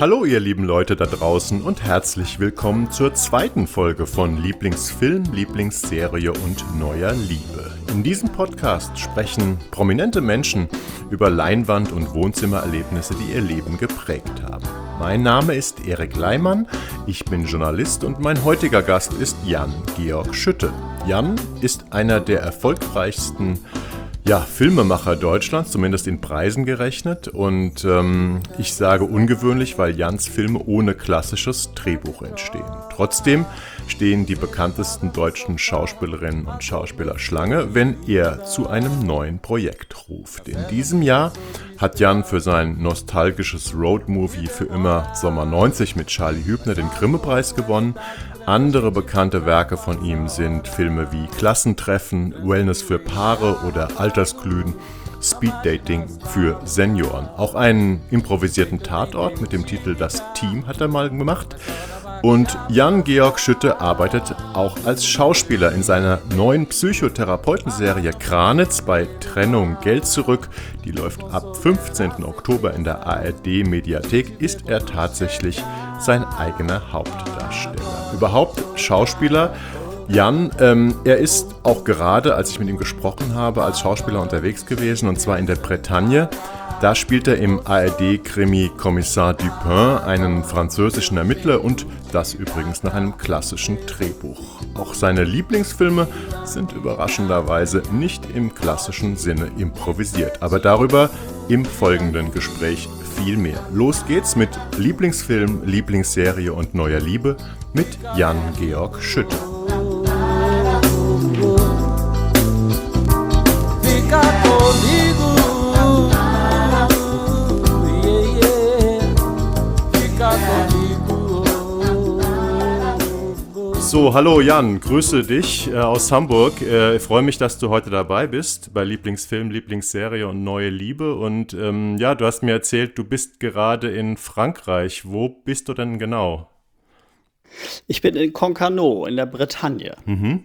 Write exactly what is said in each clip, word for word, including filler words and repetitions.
Hallo ihr lieben Leute da draußen und herzlich willkommen zur zweiten Folge von Lieblingsfilm, Lieblingsserie und neuer Liebe. In diesem Podcast sprechen prominente Menschen über Leinwand- und Wohnzimmererlebnisse, die ihr Leben geprägt haben. Mein Name ist Erik Leimann, ich bin Journalist und mein heutiger Gast ist Jan-Georg Schütte. Jan ist einer der erfolgreichsten Ja, Filmemacher Deutschlands, zumindest in Preisen gerechnet. Und ähm, ich sage ungewöhnlich, weil Jans Filme ohne klassisches Drehbuch entstehen. Trotzdem stehen die bekanntesten deutschen Schauspielerinnen und Schauspieler Schlange, wenn er zu einem neuen Projekt ruft. In diesem Jahr hat Jan für sein nostalgisches Roadmovie Für immer Sommer neunzig mit Charlie Hübner den Grimme-Preis gewonnen. Andere bekannte Werke von ihm sind Filme wie Klassentreffen, Wellness für Paare oder Altersglühen, Speeddating für Senioren. Auch einen improvisierten Tatort mit dem Titel Das Team hat er mal gemacht. Und Jan-Georg Schütte arbeitet auch als Schauspieler in seiner neuen Psychotherapeutenserie Kranitz bei Trennung Geld zurück. Die läuft ab fünfzehnten Oktober in der A R D-Mediathek. Ist er tatsächlich sein eigener Hauptdarsteller. Überhaupt Schauspieler. Jan, ähm, er ist auch gerade, als ich mit ihm gesprochen habe, als Schauspieler unterwegs gewesen, und zwar in der Bretagne. Da spielt er im A R D-Krimi Kommissar Dupin einen französischen Ermittler und das übrigens nach einem klassischen Drehbuch. Auch seine Lieblingsfilme sind überraschenderweise nicht im klassischen Sinne improvisiert, aber darüber im folgenden Gespräch viel mehr. Los geht's mit Lieblingsfilm, Lieblingsserie und neuer Liebe mit Jan-Georg Schütte. So, hallo Jan, grüße dich äh, aus Hamburg. Äh, ich freue mich, dass du heute dabei bist bei Lieblingsfilm, Lieblingsserie und neue Liebe. Und ähm, ja, du hast mir erzählt, du bist gerade in Frankreich. Wo bist du denn genau? Ich bin in Concarneau in der Bretagne. Mhm.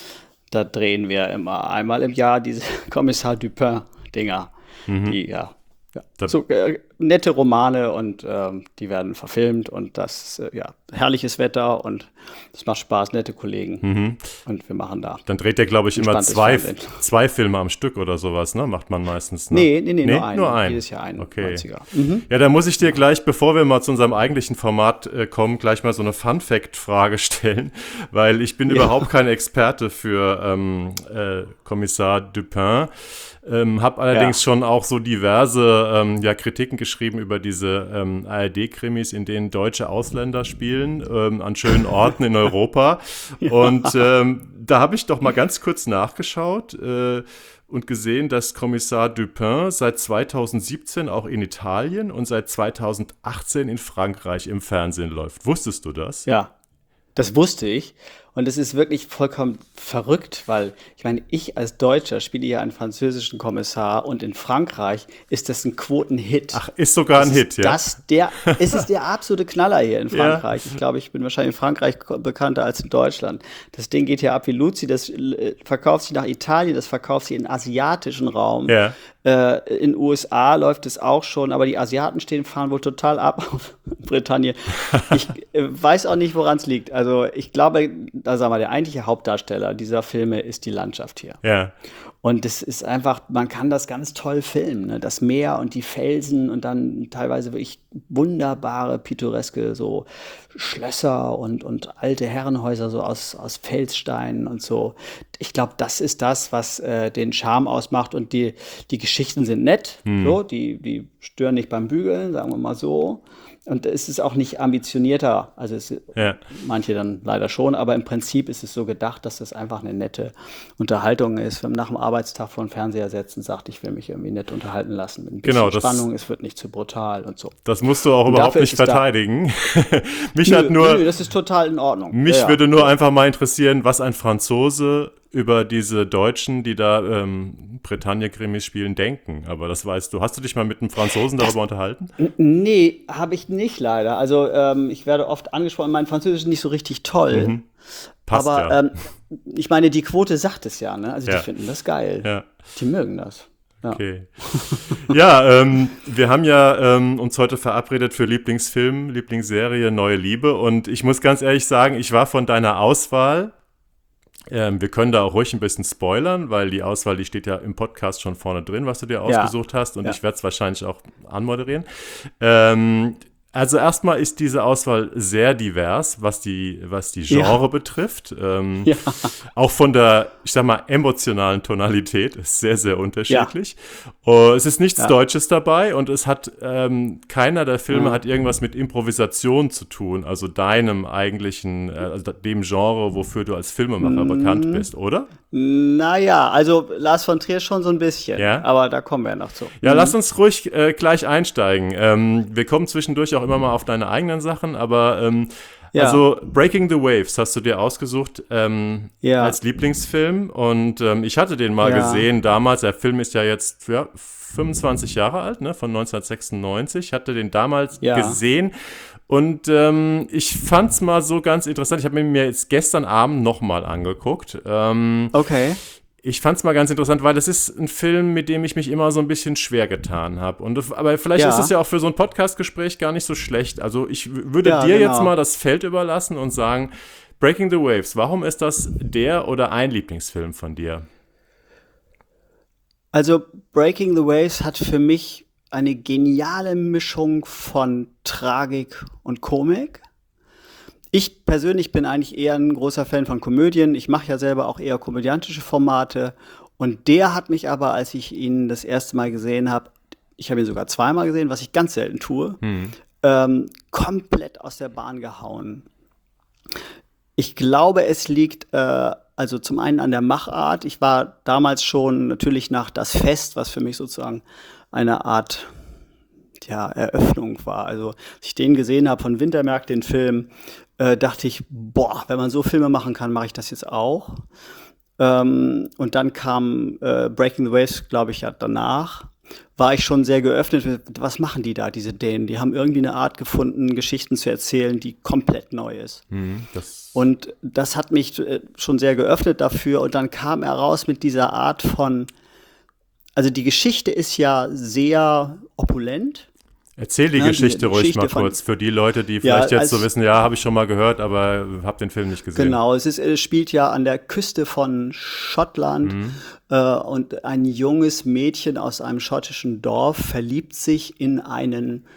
Da drehen wir immer einmal im Jahr diese Kommissar Dupin-Dinger, Mhm. die ja, ja Da- so äh, nette Romane und ähm, die werden verfilmt und das äh, ja herrliches Wetter und es macht Spaß, nette Kollegen Mhm. und wir machen da. Dann dreht ihr, glaube ich, immer Entspanntes zwei, Fernsehen. zwei Filme am Stück oder sowas, ne? Macht man meistens, ne? Nee, nee, nee, nur einen. Nur einen. Jedes Jahr einen. Okay. neunziger. Mhm. Ja, da muss ich dir gleich, bevor wir mal zu unserem eigentlichen Format äh, kommen, gleich mal so eine Fun-Fact-Frage stellen, weil ich bin Ja. überhaupt kein Experte für ähm, äh, Kommissar Dupin. Ähm, habe allerdings Ja. schon auch so diverse ähm, ja, Kritiken geschrieben über diese ähm, A R D-Krimis, in denen deutsche Ausländer spielen, ähm, an schönen Orten in Europa. Und ähm, da habe ich doch mal ganz kurz nachgeschaut äh, und gesehen, dass Kommissar Dupin seit zweitausendsiebzehn auch in Italien und seit zweitausendachtzehn in Frankreich im Fernsehen läuft. Wusstest du das? Ja, das wusste ich. Und es ist wirklich vollkommen verrückt, weil ich meine, ich als Deutscher spiele ja einen französischen Kommissar und in Frankreich ist das ein Quotenhit. Ach, ist sogar ein Es Hit, ist ja? das der, es ist der absolute Knaller hier in Ja. Frankreich. Ich glaube, ich bin wahrscheinlich in Frankreich ko- bekannter als in Deutschland. Das Ding geht ja ab wie Luzi, das äh, verkauft sich nach Italien, das verkauft sich in den asiatischen Raum. Ja. Äh, in U S A läuft es auch schon, aber die Asiaten stehen, fahren wohl total ab auf Bretagne. Ich äh, weiß auch nicht, woran es liegt. Also ich glaube, da sagen wir, der eigentliche Hauptdarsteller dieser Filme ist die Landschaft hier. Ja. Und das ist einfach, man kann das ganz toll filmen, ne? Das Meer und die Felsen und dann teilweise wirklich wunderbare, pittoreske so Schlösser und, und alte Herrenhäuser so aus, aus Felssteinen und so. Ich glaube, das ist das, was äh, den Charme ausmacht und die, die Geschichten sind nett, so, die, die stören nicht beim Bügeln, sagen wir mal so. Und es ist auch nicht ambitionierter, also es, Ja. manche dann leider schon, aber im Prinzip ist es so gedacht, dass das einfach eine nette Unterhaltung ist. Wenn man nach dem Arbeitstag vor den Fernseher setzt und sagt, ich will mich irgendwie nett unterhalten lassen mit ein bisschen Genau, das- Spannung, es wird nicht zu brutal und so. Das musst du auch Und überhaupt dafür nicht ist es da. verteidigen. Mich Nö, hat nur... nö, das ist total in Ordnung. Mich Ja, ja. würde nur einfach mal interessieren, was ein Franzose über diese Deutschen, die da ähm, Bretagne-Krimis spielen, denken. Aber das weißt du. Hast du dich mal mit einem Franzosen darüber unterhalten? N- Nee, habe ich nicht leider. Also ähm, ich werde oft angesprochen, mein Französisch ist nicht so richtig toll. Mhm. Passt aber ja. ähm, ich meine, die Quote sagt es ja, ne? Also Ja. die finden das geil. Ja. Die mögen das. Okay. Ja, ähm, wir haben ja ähm, uns heute verabredet für Lieblingsfilm, Lieblingsserie, Neue Liebe. Und ich muss ganz ehrlich sagen, ich war von deiner Auswahl, ähm, wir können da auch ruhig ein bisschen spoilern, weil die Auswahl, die steht ja im Podcast schon vorne drin, was du dir ausgesucht hast. Und ja. ich werde es wahrscheinlich auch anmoderieren. Ähm, Also erstmal ist diese Auswahl sehr divers, was die, was die Genre Ja. betrifft. Ähm, Ja. Auch von der, ich sag mal, emotionalen Tonalität ist sehr, sehr unterschiedlich. Oh, es ist nichts Ja. Deutsches dabei und es hat, ähm, keiner der Filme Ja. hat irgendwas mit Improvisation zu tun, also deinem eigentlichen, äh, also dem Genre, wofür du als Filmemacher Mm. bekannt bist, oder? Naja, also Lars von Trier schon so ein bisschen, Ja. aber da kommen wir ja noch zu. Ja, Mhm. lass uns ruhig äh, gleich einsteigen. Ähm, wir kommen zwischendurch auch immer mal auf deine eigenen Sachen, aber ähm, Ja. also Breaking the Waves hast du dir ausgesucht ähm, Ja. als Lieblingsfilm und ähm, ich hatte den mal Ja. gesehen damals. Der Film ist ja jetzt ja, fünfundzwanzig Jahre alt, ne, von neunzehnhundertsechsundneunzig. Ich hatte den damals Ja. gesehen. Und ähm, ich fand's mal so ganz interessant. Ich habe mir jetzt gestern Abend nochmal angeguckt. Ähm, Okay. Ich fand's mal ganz interessant, weil es ist ein Film, mit dem ich mich immer so ein bisschen schwer getan habe. Und aber vielleicht Ja. ist es ja auch für so ein Podcast-Gespräch gar nicht so schlecht. Also ich w- würde Ja, dir genau. jetzt mal das Feld überlassen und sagen, Breaking the Waves, warum ist das der oder ein Lieblingsfilm von dir? Also Breaking the Waves hat für mich eine geniale Mischung von Tragik und Komik. Ich persönlich bin eigentlich eher ein großer Fan von Komödien. Ich mache ja selber auch eher komödiantische Formate. Und der hat mich aber, als ich ihn das erste Mal gesehen habe, ich habe ihn sogar zweimal gesehen, was ich ganz selten tue, ähm, komplett aus der Bahn gehauen. Ich glaube, es liegt äh, also zum einen an der Machart. Ich war damals schon natürlich nach Das Fest, was für mich sozusagen eine Art ja, Eröffnung war. Also, als ich den gesehen habe von Wintermerk, den Film, äh, dachte ich, boah, wenn man so Filme machen kann, mache ich das jetzt auch. Ähm, und dann kam äh, Breaking the Waves, glaube ich, ja danach. War ich schon sehr geöffnet. Was machen die da, diese Dänen? Die haben irgendwie eine Art gefunden, Geschichten zu erzählen, die komplett neu ist. Hm, das Und das hat mich äh, schon sehr geöffnet dafür. Und dann kam er raus mit dieser Art von, also die Geschichte ist ja sehr opulent. Erzähl die Ja, die Geschichte ruhig Geschichte mal von- kurz für die Leute, die Ja, vielleicht jetzt als- so wissen, ja, habe ich schon mal gehört, aber habe den Film nicht gesehen. Genau, es, ist, es spielt ja an der Küste von Schottland äh, und ein junges Mädchen aus einem schottischen Dorf verliebt sich in einen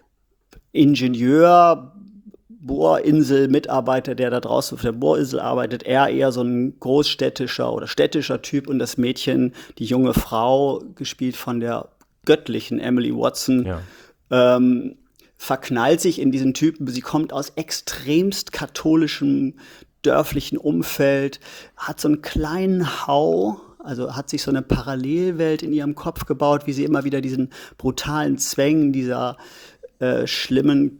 Ingenieur, Bohrinsel-Mitarbeiter, der da draußen auf der Bohrinsel arbeitet. Er eher so ein großstädtischer oder städtischer Typ und das Mädchen, die junge Frau, gespielt von der göttlichen Emily Watson, Ja. ähm, verknallt sich in diesen Typen. Sie kommt aus extremst katholischem, dörflichen Umfeld, hat so einen kleinen Hau, also hat sich so eine Parallelwelt in ihrem Kopf gebaut, wie sie immer wieder diesen brutalen Zwängen dieser äh, schlimmen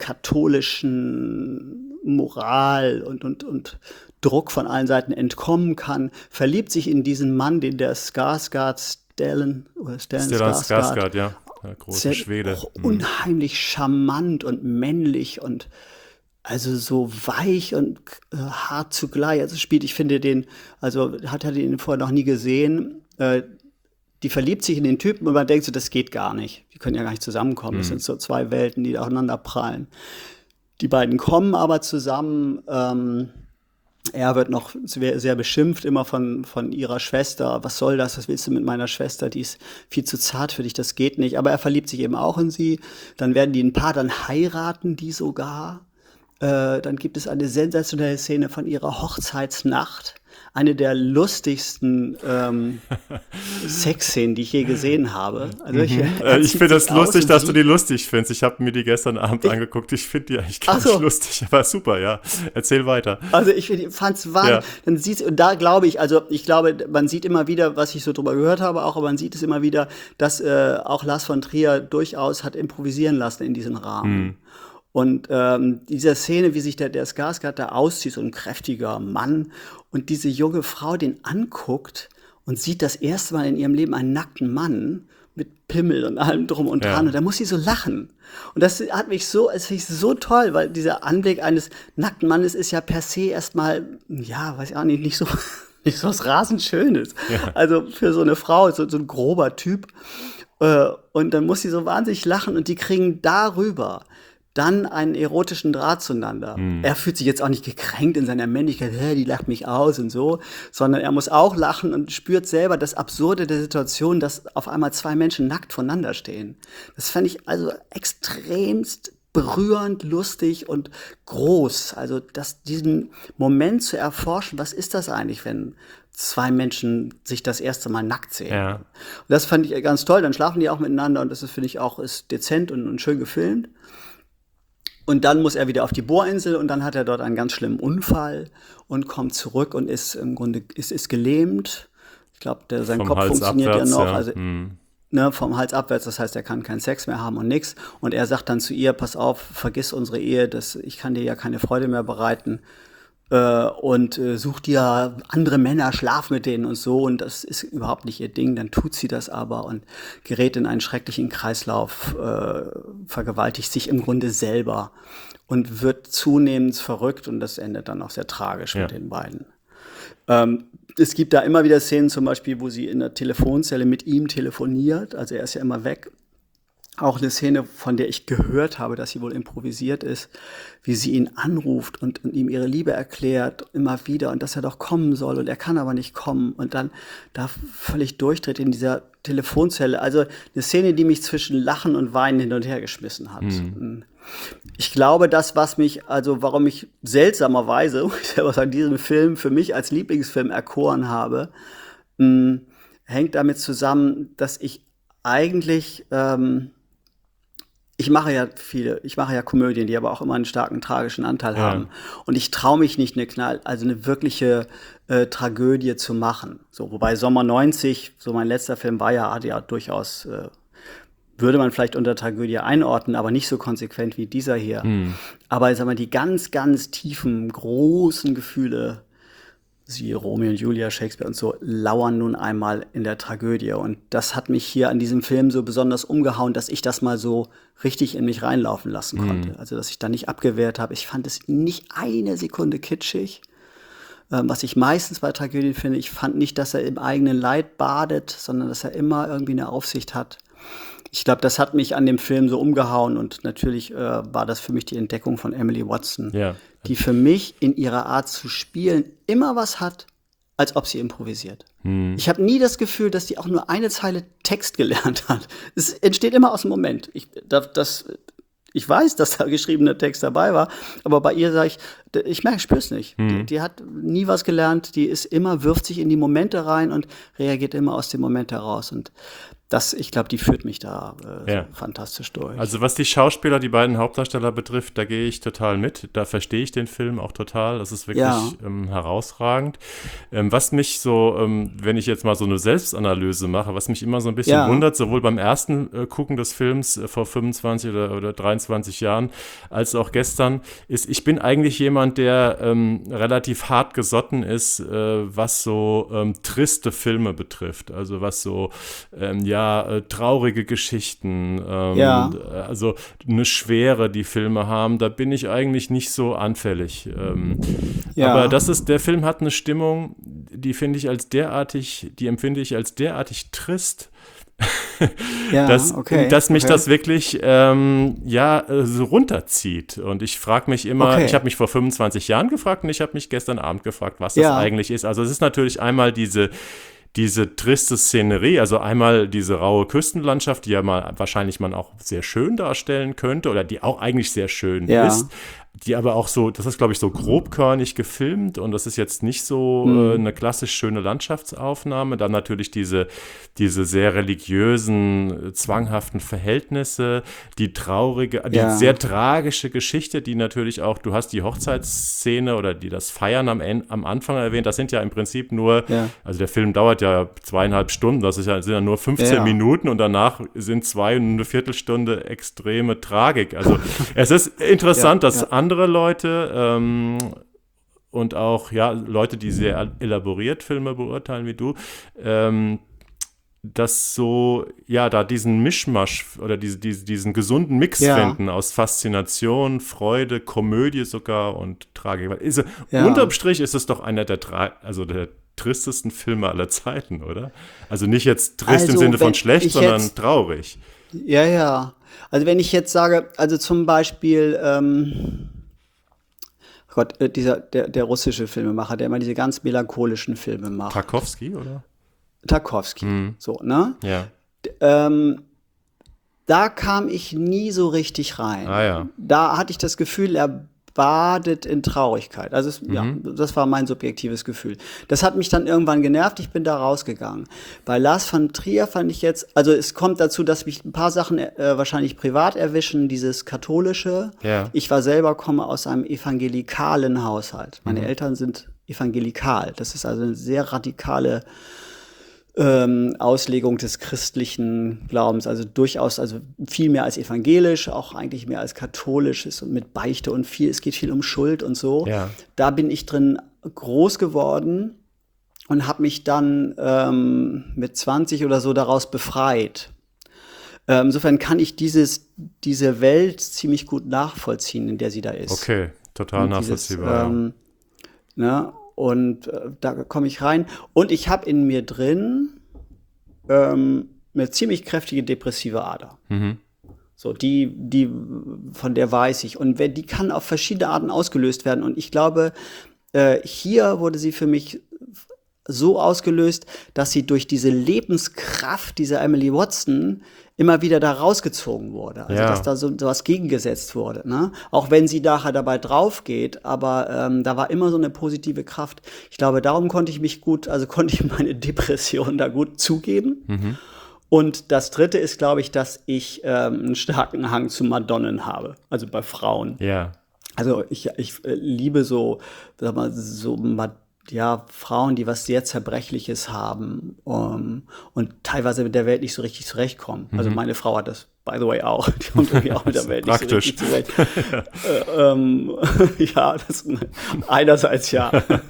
katholischen Moral und, und, und Druck von allen Seiten entkommen kann, verliebt sich in diesen Mann, den der Skarsgård, Stellan, oder Stellan Stellan Skarsgård, Skarsgård, ja. Der große sehr- Schwede. auch Mhm. unheimlich charmant und männlich und also so weich und äh, hart zugleich. Also spielt, ich finde den, also hat er den vorher noch nie gesehen. Äh, die verliebt sich in den Typen und man denkt so, das geht gar nicht. Die können ja gar nicht zusammenkommen. Das sind so zwei Welten, die da aufeinander prallen. Die beiden kommen aber zusammen. Ähm, er wird noch sehr, sehr beschimpft immer von, von ihrer Schwester. Was soll das? Was willst du mit meiner Schwester? Die ist viel zu zart für dich, das geht nicht. Aber er verliebt sich eben auch in sie. Dann werden die ein Paar, dann heiraten die sogar. Äh, dann gibt es eine sensationelle Szene von ihrer Hochzeitsnacht. Eine der lustigsten ähm, Sexszenen, die ich je gesehen habe. Also ich, Äh, ich finde das lustig, dass du die lustig findest. Ich habe mir die gestern Abend Ich- angeguckt. Ich finde die eigentlich gar Ach so. nicht lustig, aber super, ja. Erzähl weiter. Also ich fand es wahr. Ja. Dann sieht's, und da glaube ich, also ich glaube, man sieht immer wieder, was ich so drüber gehört habe, auch, aber man sieht es immer wieder, dass äh, auch Lars von Trier durchaus hat improvisieren lassen in diesen Rahmen. Und ähm, diese Szene, wie sich der, der Skarsgård da auszieht, so ein kräftiger Mann, und diese junge Frau den anguckt und sieht das erste Mal in ihrem Leben einen nackten Mann mit Pimmel und allem drum und Ja. dran. Und da muss sie so lachen. Und das hat mich so, es finde ich so toll, weil dieser Anblick eines nackten Mannes ist ja per se erstmal, ja, weiß ich auch nicht, nicht so, ich so was rasend Schönes. Ja. Also für so eine Frau, so, so ein grober Typ. Äh, und dann muss sie so wahnsinnig lachen und die kriegen darüber dann einen erotischen Draht zueinander. Hm. Er fühlt sich jetzt auch nicht gekränkt in seiner Männlichkeit, hä, die lacht mich aus und so, sondern er muss auch lachen und spürt selber das Absurde der Situation, dass auf einmal zwei Menschen nackt voneinander stehen. Das fand ich also extremst berührend, lustig und groß. Also das, diesen Moment zu erforschen, was ist das eigentlich, wenn zwei Menschen sich das erste Mal nackt sehen. Ja. Und das fand ich ganz toll. Dann schlafen die auch miteinander und das ist, finde ich, auch ist dezent und, und schön gefilmt. Und dann muss er wieder auf die Bohrinsel und dann hat er dort einen ganz schlimmen Unfall und kommt zurück und ist im Grunde ist, ist gelähmt. Ich glaube, sein Vom Kopf Hals funktioniert abwärts, ja noch. ja. Also, hm. ne, vom Hals abwärts, das heißt, er kann keinen Sex mehr haben und nix. Und er sagt dann zu ihr, pass auf, vergiss unsere Ehe, das, ich kann dir ja keine Freude mehr bereiten. Äh, und äh, such dir andere Männer, schlaf mit denen und so. Und das ist überhaupt nicht ihr Ding. Dann tut sie das aber und gerät in einen schrecklichen Kreislauf, äh, vergewaltigt sich im Grunde selber und wird zunehmend verrückt. Und das endet dann auch sehr tragisch Ja. mit den beiden. Ähm, es gibt da immer wieder Szenen, zum Beispiel, wo sie in der Telefonzelle mit ihm telefoniert. Also er ist ja immer weg. Auch eine Szene, von der ich gehört habe, dass sie wohl improvisiert ist, wie sie ihn anruft und, und ihm ihre Liebe erklärt, immer wieder, und dass er doch kommen soll und er kann aber nicht kommen und dann da völlig durchdreht in dieser Telefonzelle. Also eine Szene, die mich zwischen Lachen und Weinen hin und her geschmissen hat. Mhm. Ich glaube, das, was mich, also warum ich seltsamerweise, muss ich selber sagen, diesen Film für mich als Lieblingsfilm erkoren habe, mh, hängt damit zusammen, dass ich eigentlich, ähm, ich mache ja viele, ich mache ja Komödien, die aber auch immer einen starken tragischen Anteil Ja. haben. Und ich traue mich nicht, eine Knall, also eine wirkliche äh, Tragödie zu machen. So, wobei Sommer neunzig, so mein letzter Film war ja, hat ja durchaus, äh, würde man vielleicht unter Tragödie einordnen, aber nicht so konsequent wie dieser hier. Aber ich sag mal, die ganz, ganz tiefen, großen Gefühle, siehe Romeo und Julia, Shakespeare und so, lauern nun einmal in der Tragödie. Und das hat mich hier an diesem Film so besonders umgehauen, dass ich das mal so richtig in mich reinlaufen lassen konnte. Also, dass ich da nicht abgewehrt habe. Ich fand es nicht eine Sekunde kitschig. Ähm, was ich meistens bei Tragödien finde, ich fand nicht, dass er im eigenen Leid badet, sondern dass er immer irgendwie eine Aufsicht hat. Ich glaube, das hat mich an dem Film so umgehauen und natürlich äh, war das für mich die Entdeckung von Emily Watson, Ja. die für mich in ihrer Art zu spielen immer was hat, als ob sie improvisiert. Hm. Ich habe nie das Gefühl, dass die auch nur eine Zeile Text gelernt hat. Es entsteht immer aus dem Moment. Ich, das, das, ich weiß, dass da geschriebener Text dabei war, aber bei ihr sage ich, ich merke, ich spüre es nicht. Hm. Die, die hat nie was gelernt, die ist immer, wirft sich in die Momente rein und reagiert immer aus dem Moment heraus. Und das, ich glaube, die führt mich da äh, Ja. so fantastisch durch. Also was die Schauspieler, die beiden Hauptdarsteller betrifft, da gehe ich total mit. Da verstehe ich den Film auch total. Das ist wirklich Ja. ähm, herausragend. Ähm, was mich so, ähm, wenn ich jetzt mal so eine Selbstanalyse mache, was mich immer so ein bisschen Ja. wundert, sowohl beim ersten äh, Gucken des Films äh, vor fünfundzwanzig oder, oder dreiundzwanzig Jahren, als auch gestern, ist, ich bin eigentlich jemand, der ähm, relativ hart gesotten ist, äh, was so ähm, triste Filme betrifft. Also was so, ähm, ja, äh, traurige Geschichten, ähm, Ja. also eine Schwere, die Filme haben, da bin ich eigentlich nicht so anfällig. Ähm, Ja. Aber das ist, der Film hat eine Stimmung, die finde ich als derartig, die empfinde ich als derartig trist, Ja, dass, okay, dass mich okay. das wirklich ähm, ja, äh, so runterzieht. Und ich frage mich immer, Okay. ich habe mich vor fünfundzwanzig Jahren gefragt und ich habe mich gestern Abend gefragt, was Ja. das eigentlich ist. Also es ist natürlich einmal diese diese triste Szenerie, also einmal diese raue Küstenlandschaft, die ja mal wahrscheinlich man auch sehr schön darstellen könnte oder die auch eigentlich sehr schön Ja. ist, die aber auch so, das ist glaube ich so grobkörnig gefilmt und das ist jetzt nicht so Mhm. äh, eine klassisch schöne Landschaftsaufnahme. Dann natürlich diese, diese sehr religiösen, äh, zwanghaften Verhältnisse, die traurige, die Ja. sehr tragische Geschichte, die natürlich auch, du hast die Hochzeitsszene oder die das Feiern am, En- am Anfang erwähnt, das sind ja im Prinzip nur, Ja. also der Film dauert ja zweieinhalb Stunden, das ist ja, sind ja nur fünfzehn Ja. Minuten und danach sind zwei und eine Viertelstunde extreme Tragik. Also es ist interessant, Ja, dass ja. andere Leute ähm, und auch ja Leute, die sehr elaboriert Filme beurteilen wie du, ähm, dass so, ja, da diesen Mischmasch oder diese, diese, diesen gesunden Mix Ja. finden aus Faszination, Freude, Komödie sogar und Tragik. Also, Ja. unterm Strich ist es doch einer der, Tra- also der tristesten Filme aller Zeiten, oder? Also nicht jetzt trist Also, im Sinne von wenn schlecht, ich sondern jetzt- traurig. Ja, ja. Also wenn ich jetzt sage, also zum Beispiel, ähm, Gott, äh, dieser, der, der russische Filmemacher, der immer diese ganz melancholischen Filme macht. Tarkovsky, oder? Tarkovsky, so, ne? Ja. Ähm, da kam ich nie so richtig rein. Ah, ja. Da hatte ich das Gefühl, er badet in Traurigkeit. Also es, ja, das war mein subjektives Gefühl. Das hat mich dann irgendwann genervt, ich bin da rausgegangen. Bei Lars von Trier fand ich jetzt, also es kommt dazu, dass mich ein paar Sachen äh, wahrscheinlich privat erwischen, dieses Katholische. Ja. Ich war selber, komme aus einem evangelikalen Haushalt. Meine Eltern sind evangelikal. Das ist also eine sehr radikale ähm, Auslegung des christlichen Glaubens, also durchaus, also viel mehr als evangelisch, auch eigentlich mehr als katholisch ist und mit Beichte und viel, es geht viel um Schuld und so. Ja. Da bin ich drin groß geworden und habe mich dann ähm, mit zwanzig oder so daraus befreit. Ähm, insofern kann ich dieses, diese Welt ziemlich gut nachvollziehen, in der sie da ist. Okay, total Und dieses, nachvollziehbar. ähm, ne, und äh, da komme ich rein. Und ich habe in mir drin ähm, eine ziemlich kräftige depressive Ader. Mhm. So, die, die, von der weiß ich. Und wenn, die kann auf verschiedene Arten ausgelöst werden. Und ich glaube, äh, hier wurde sie für mich so ausgelöst, dass sie durch diese Lebenskraft dieser Emily Watson immer wieder da rausgezogen wurde. Also, Ja. dass da so, so was gegengesetzt wurde. Ne? Auch wenn sie nachher dabei drauf geht, aber ähm, da war immer so eine positive Kraft. Ich glaube, darum konnte ich mich gut, also konnte ich meine Depression da gut zugeben. Mhm. Und das Dritte ist, glaube ich, dass ich ähm, einen starken Hang zu Madonnen habe, also bei Frauen. Ja. Also ich, ich äh, liebe so, sag mal, so Ma- ja, Frauen, die was sehr Zerbrechliches haben um, und teilweise mit der Welt nicht so richtig zurechtkommen. Also meine Frau hat das, by the way, auch. Die kommt irgendwie auch mit der Welt nicht so Praktisch. richtig zurecht. äh, ähm, ja, das, einerseits ja.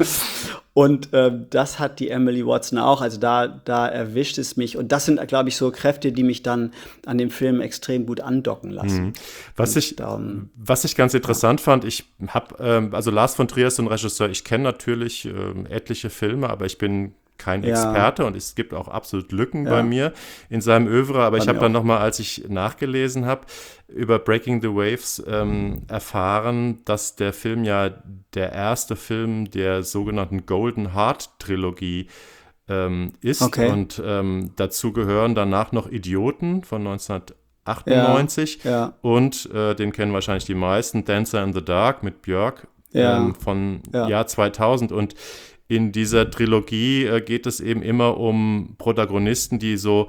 Und ähm, das hat die Emily Watson auch. Also da, da erwischt es mich. Und das sind, glaube ich, so Kräfte, die mich dann an dem Film extrem gut andocken lassen. Was Und ich, darum- was ich ganz interessant fand, ich habe, ähm, also Lars von Trier ist so ein Regisseur, ich kenne natürlich ähm, etliche Filme, aber ich bin kein Ja. Experte und es gibt auch absolut Lücken Ja. bei mir in seinem Övre, aber Bei ich habe mir dann auch. nochmal, als ich nachgelesen habe, über Breaking the Waves ähm, erfahren, dass der Film ja der erste Film der sogenannten Golden Heart Trilogie ähm, ist Okay. und ähm, dazu gehören danach noch Idioten von neunzehnhundertachtundneunzig Ja. und äh, den kennen wahrscheinlich die meisten, Dancer in the Dark mit Björk Ja. ähm, von Ja. Jahr zweitausend. Und in dieser Trilogie äh, geht es eben immer um Protagonisten, die so,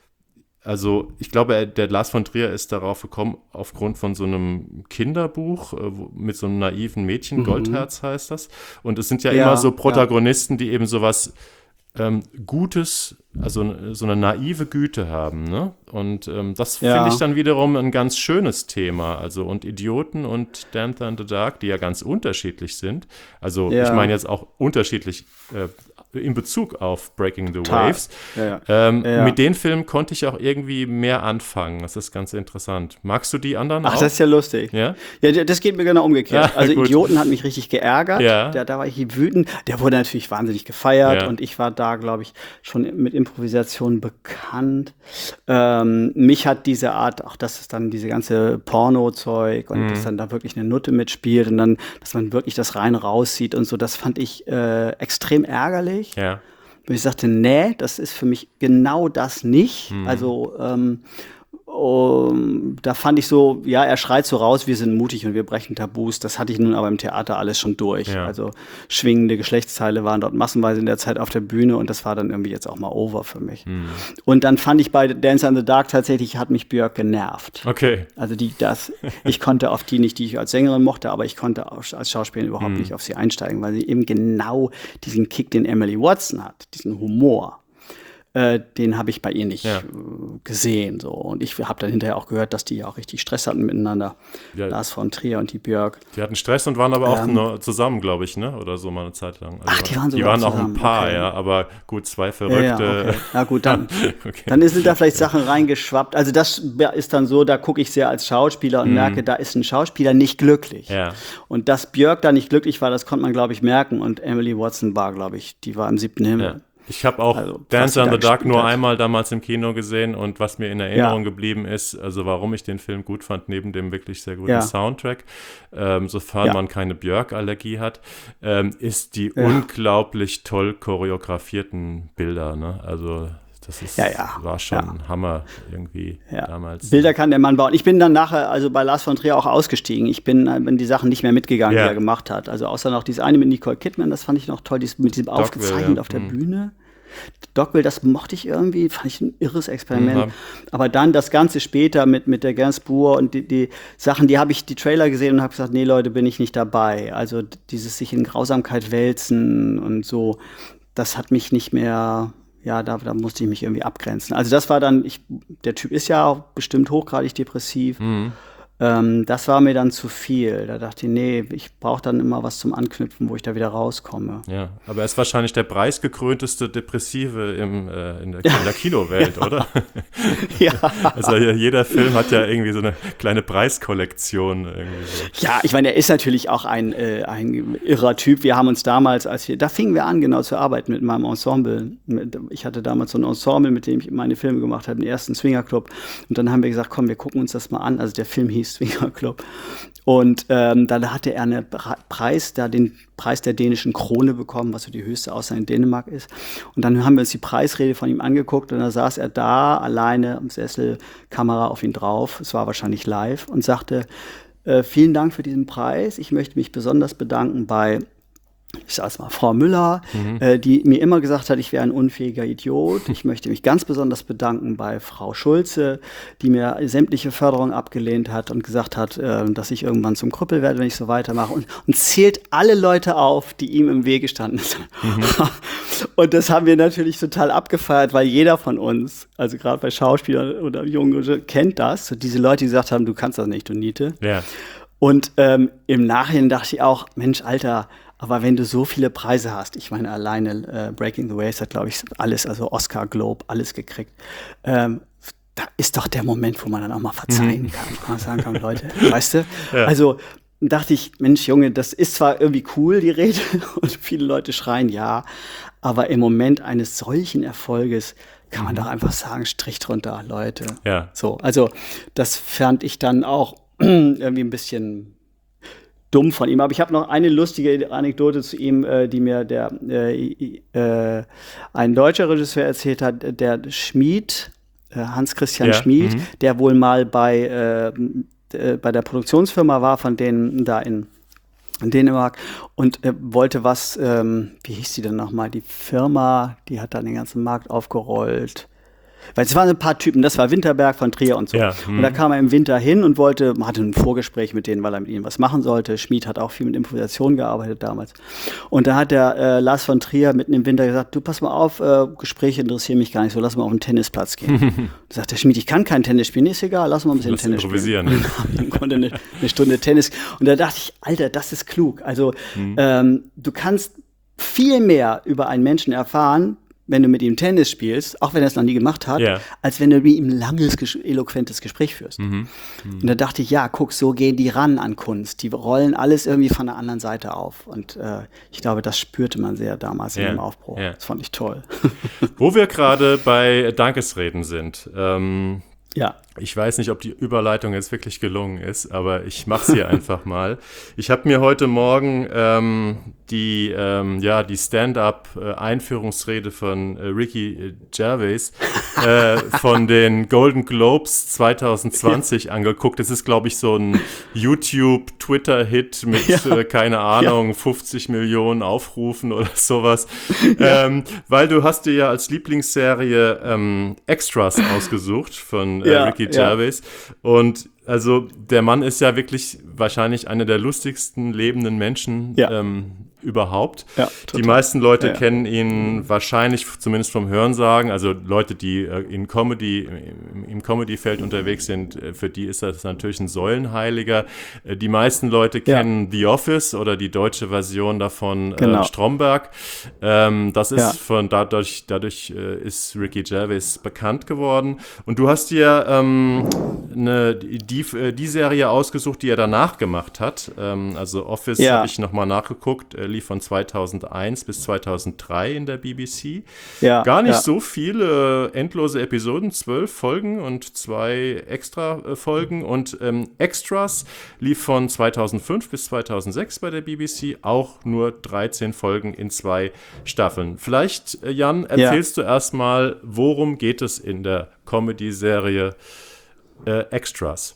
also ich glaube, er- der Lars von Trier ist darauf gekommen, aufgrund von so einem Kinderbuch äh, wo- mit so einem naiven Mädchen, Goldherz heißt das. Und es sind ja, Ja, immer so ja. Protagonisten, die eben sowas ähm, Gutes, also so eine naive Güte haben, ne? Und ähm, das Ja. finde ich dann wiederum ein ganz schönes Thema. Also und Idioten und Dancer in the Dark, die ja ganz unterschiedlich sind. Also Ja. ich meine jetzt auch unterschiedlich äh, in Bezug auf Breaking the Total. Waves. Ja, ja. Ähm, Ja. Mit den Filmen konnte ich auch irgendwie mehr anfangen. Das ist ganz interessant. Magst du die anderen Ach, auch? das ist ja lustig. Ja? Ja, das geht mir genau umgekehrt. Ja, also gut. Idioten hat mich richtig geärgert. Ja. Da, da war ich wütend. Der wurde natürlich wahnsinnig gefeiert Ja. und ich war da, glaube ich, schon mit Improvisation bekannt. Ähm, mich hat diese Art, auch das ist dann diese ganze Porno-Zeug und Mhm. dass dann da wirklich eine Nutte mitspielt und dann, dass man wirklich das rein rauszieht und so, das fand ich äh, extrem ärgerlich. Ja. Und ich sagte, nee, das ist für mich genau das nicht. Mhm. Also ähm, um, da fand ich so, ja, er schreit so raus, wir sind mutig und wir brechen Tabus. Das hatte ich nun aber im Theater alles schon durch. Ja. Also schwingende Geschlechtsteile waren dort massenweise in der Zeit auf der Bühne und das war dann irgendwie jetzt auch mal over für mich. Mhm. Und dann fand ich bei Dancer in the Dark tatsächlich, hat mich Björk genervt. Okay. Also die, das, ich konnte auf die nicht, die ich als Sängerin mochte, aber ich konnte auch als Schauspielerin überhaupt nicht auf sie einsteigen, weil sie eben genau diesen Kick, den Emily Watson hat, diesen Humor. äh, den habe ich bei ihr nicht Ja. äh, gesehen. So. Und ich habe dann hinterher auch gehört, dass die ja auch richtig Stress hatten miteinander. Ja. Lars von Trier und die Björk. Die hatten Stress und waren aber auch Ähm. nur zusammen, glaube ich, ne? Oder so mal eine Zeit lang. Also Ach, die waren Die sogar waren auch zusammen, ein Paar, okay. ja, aber gut, zwei Ja, Verrückte. ja, okay. Na gut, dann, Okay. dann sind da vielleicht Sachen reingeschwappt. Also das ist dann so, da gucke ich sehr als Schauspieler und merke, da ist ein Schauspieler nicht glücklich. Mhm. Ja. Und dass Björk da nicht glücklich war, das konnte man, glaube ich, merken. Und Emily Watson war, glaube ich, die war im siebten Himmel. Ja. Ich habe auch Also, was Dance sie in da the Dark gespielt nur hat. einmal damals im Kino gesehen und was mir in Erinnerung Ja. geblieben ist, also warum ich den Film gut fand, neben dem wirklich sehr guten Ja. Soundtrack, ähm, sofern Ja. man keine Björk-Allergie hat, ähm, ist die Ja. unglaublich toll choreografierten Bilder, ne? Also das ist, Ja, ja. war schon Ja. Hammer irgendwie Ja. damals. Bilder kann der Mann bauen. Ich bin dann nachher, also bei Lars von Trier auch ausgestiegen. Ich bin äh, in die Sachen nicht mehr mitgegangen, Ja. die er gemacht hat. Also außer noch dieses eine mit Nicole Kidman, das fand ich noch toll, dieses, mit diesem Dogville, aufgezeichnet ja. auf der Mhm. Bühne. Dogville, das mochte ich irgendwie, fand ich ein irres Experiment. Mhm. Aber dann das Ganze später mit, mit der Gainsbourg und die, die Sachen, die habe ich die Trailer gesehen und habe gesagt, nee Leute, bin ich nicht dabei. Also dieses sich in Grausamkeit wälzen und so, das hat mich nicht mehr, ja, da, da musste ich mich irgendwie abgrenzen. Also das war dann, ich, der Typ ist ja auch bestimmt hochgradig depressiv. Mhm. Ähm, das war mir dann zu viel. Da dachte ich, nee, ich brauche dann immer was zum Anknüpfen, wo ich da wieder rauskomme. Ja, aber er ist wahrscheinlich der preisgekrönteste Depressive im, äh, in, der, in der Kinowelt, oder? Ja. Also jeder Film hat ja irgendwie so eine kleine Preiskollektion. Irgendwie so. Ja, ich meine, er ist natürlich auch ein, äh, ein irrer Typ. Wir haben uns damals, als wir, da fingen wir an, genau zu arbeiten mit meinem Ensemble. Mit, ich hatte damals so ein Ensemble, mit dem ich meine Filme gemacht habe, den ersten Swingerclub. Und dann haben wir gesagt, komm, wir gucken uns das mal an. Also der Film hieß Swingerclub. Und ähm, dann hatte er einen Preis, da den Preis der dänischen Krone bekommen, was so die höchste Auszeichnung in Dänemark ist. Und dann haben wir uns die Preisrede von ihm angeguckt und da saß er da, alleine am Sessel, Kamera auf ihn drauf, es war wahrscheinlich live, und sagte, äh, vielen Dank für diesen Preis. Ich möchte mich besonders bedanken bei, ich sag's mal, Frau Müller, mhm. äh, die mir immer gesagt hat, ich wäre ein unfähiger Idiot. Ich möchte mich ganz besonders bedanken bei Frau Schulze, die mir sämtliche Förderung abgelehnt hat und gesagt hat, äh, dass ich irgendwann zum Krüppel werde, wenn ich so weitermache. Und, und zählt alle Leute auf, die ihm im Wege standen. Mhm. Und das haben wir natürlich total abgefeiert, weil jeder von uns, also gerade bei Schauspielern oder Jungen, kennt das. So diese Leute, die gesagt haben, du kannst das nicht, du Niete. Ja. Und ähm, im Nachhinein dachte ich auch, Mensch, Alter, aber wenn du so viele Preise hast, ich meine, alleine äh, Breaking the Waves hat, glaube ich, alles, also Oscar, Globe, alles gekriegt, ähm, da ist doch der Moment, wo man dann auch mal verzeihen mhm. kann. Wo man sagen kann, Leute, weißt du? Ja. Also dachte ich, Mensch, Junge, das ist zwar irgendwie cool, die Rede, und viele Leute schreien ja, aber im Moment eines solchen Erfolges kann man doch einfach sagen, Strich drunter, Leute. Ja. So, also das fand ich dann auch irgendwie ein bisschen dumm von ihm. Aber ich habe noch eine lustige Anekdote zu ihm, äh, die mir der äh, äh, ein deutscher Regisseur erzählt hat, der Schmid, äh, Hans-Christian ja. Schmid, mhm. der wohl mal bei, äh, d- bei der Produktionsfirma war, von denen da in, in Dänemark, und äh, wollte was, ähm, wie hieß die denn nochmal, die Firma, die hat dann den ganzen Markt aufgerollt. Weil es waren ein paar Typen, das war Winterberg von Trier und so. Ja, und da kam er im Winter hin und wollte, man hatte ein Vorgespräch mit denen, weil er mit ihnen was machen sollte. Schmid hat auch viel mit Improvisation gearbeitet damals. Und da hat der äh, Lars von Trier mitten im Winter gesagt, du pass mal auf, äh, Gespräche interessieren mich gar nicht so, lass mal auf den Tennisplatz gehen. Da sagt der Schmid, ich kann kein Tennis spielen, ist egal, lass mal ein bisschen lass Tennis improvisieren. spielen. Dann konnte eine, eine Stunde Tennis. Und da dachte ich, Alter, das ist klug. Also mhm. ähm, du kannst viel mehr über einen Menschen erfahren, wenn du mit ihm Tennis spielst, auch wenn er es noch nie gemacht hat, ja. als wenn du mit ihm ein langes, eloquentes Gespräch führst. Mhm. Mhm. Und da dachte ich, ja, guck, so gehen die ran an Kunst. Die rollen alles irgendwie von der anderen Seite auf. Und äh, ich glaube, das spürte man sehr damals ja. in dem Aufbruch. Ja. Das fand ich toll. Wo wir gerade bei Dankesreden sind, ähm, ja. Ich weiß nicht, ob die Überleitung jetzt wirklich gelungen ist, aber ich mache es hier einfach mal. Ich habe mir heute Morgen ähm, die, ähm, ja, die Stand-up-Einführungsrede von äh, Ricky Gervais äh, von den Golden Globes zwanzig zwanzig ja. angeguckt. Das ist, glaube ich, so ein YouTube-Twitter-Hit mit, ja. äh, keine Ahnung, ja. fünfzig Millionen Aufrufen oder sowas. Ja. Ähm, weil du hast dir ja als Lieblingsserie ähm, Extras ausgesucht von äh, ja. Ricky Gervais. Ja. Und also der Mann ist ja wirklich wahrscheinlich einer der lustigsten lebenden Menschen, ja. ähm, überhaupt. Ja, die meisten Leute ja, ja. kennen ihn wahrscheinlich, zumindest vom Hörensagen, also Leute, die äh, in Comedy, im, im Comedy-Feld unterwegs sind, äh, für die ist das natürlich ein Säulenheiliger. Äh, die meisten Leute kennen ja. The Office oder die deutsche Version davon, genau. äh, Stromberg. Ähm, das ist ja. von dadurch, dadurch äh, ist Ricky Gervais bekannt geworden. Und du hast dir ähm, eine, die, die Serie ausgesucht, die er danach gemacht hat. Ähm, also Office ja. habe ich nochmal nachgeguckt, äh, lief von zweitausendeins bis zweitausenddrei in der B B C. Ja, Gar nicht ja. so viele äh, endlose Episoden, zwölf Folgen und zwei Extra-Folgen. Und ähm, Extras lief von zweitausendfünf bis zweitausendsechs bei der B B C, auch nur dreizehn Folgen in zwei Staffeln. Vielleicht, äh, Jan, erzählst ja. du erstmal, worum geht es in der Comedy-Serie äh, Extras?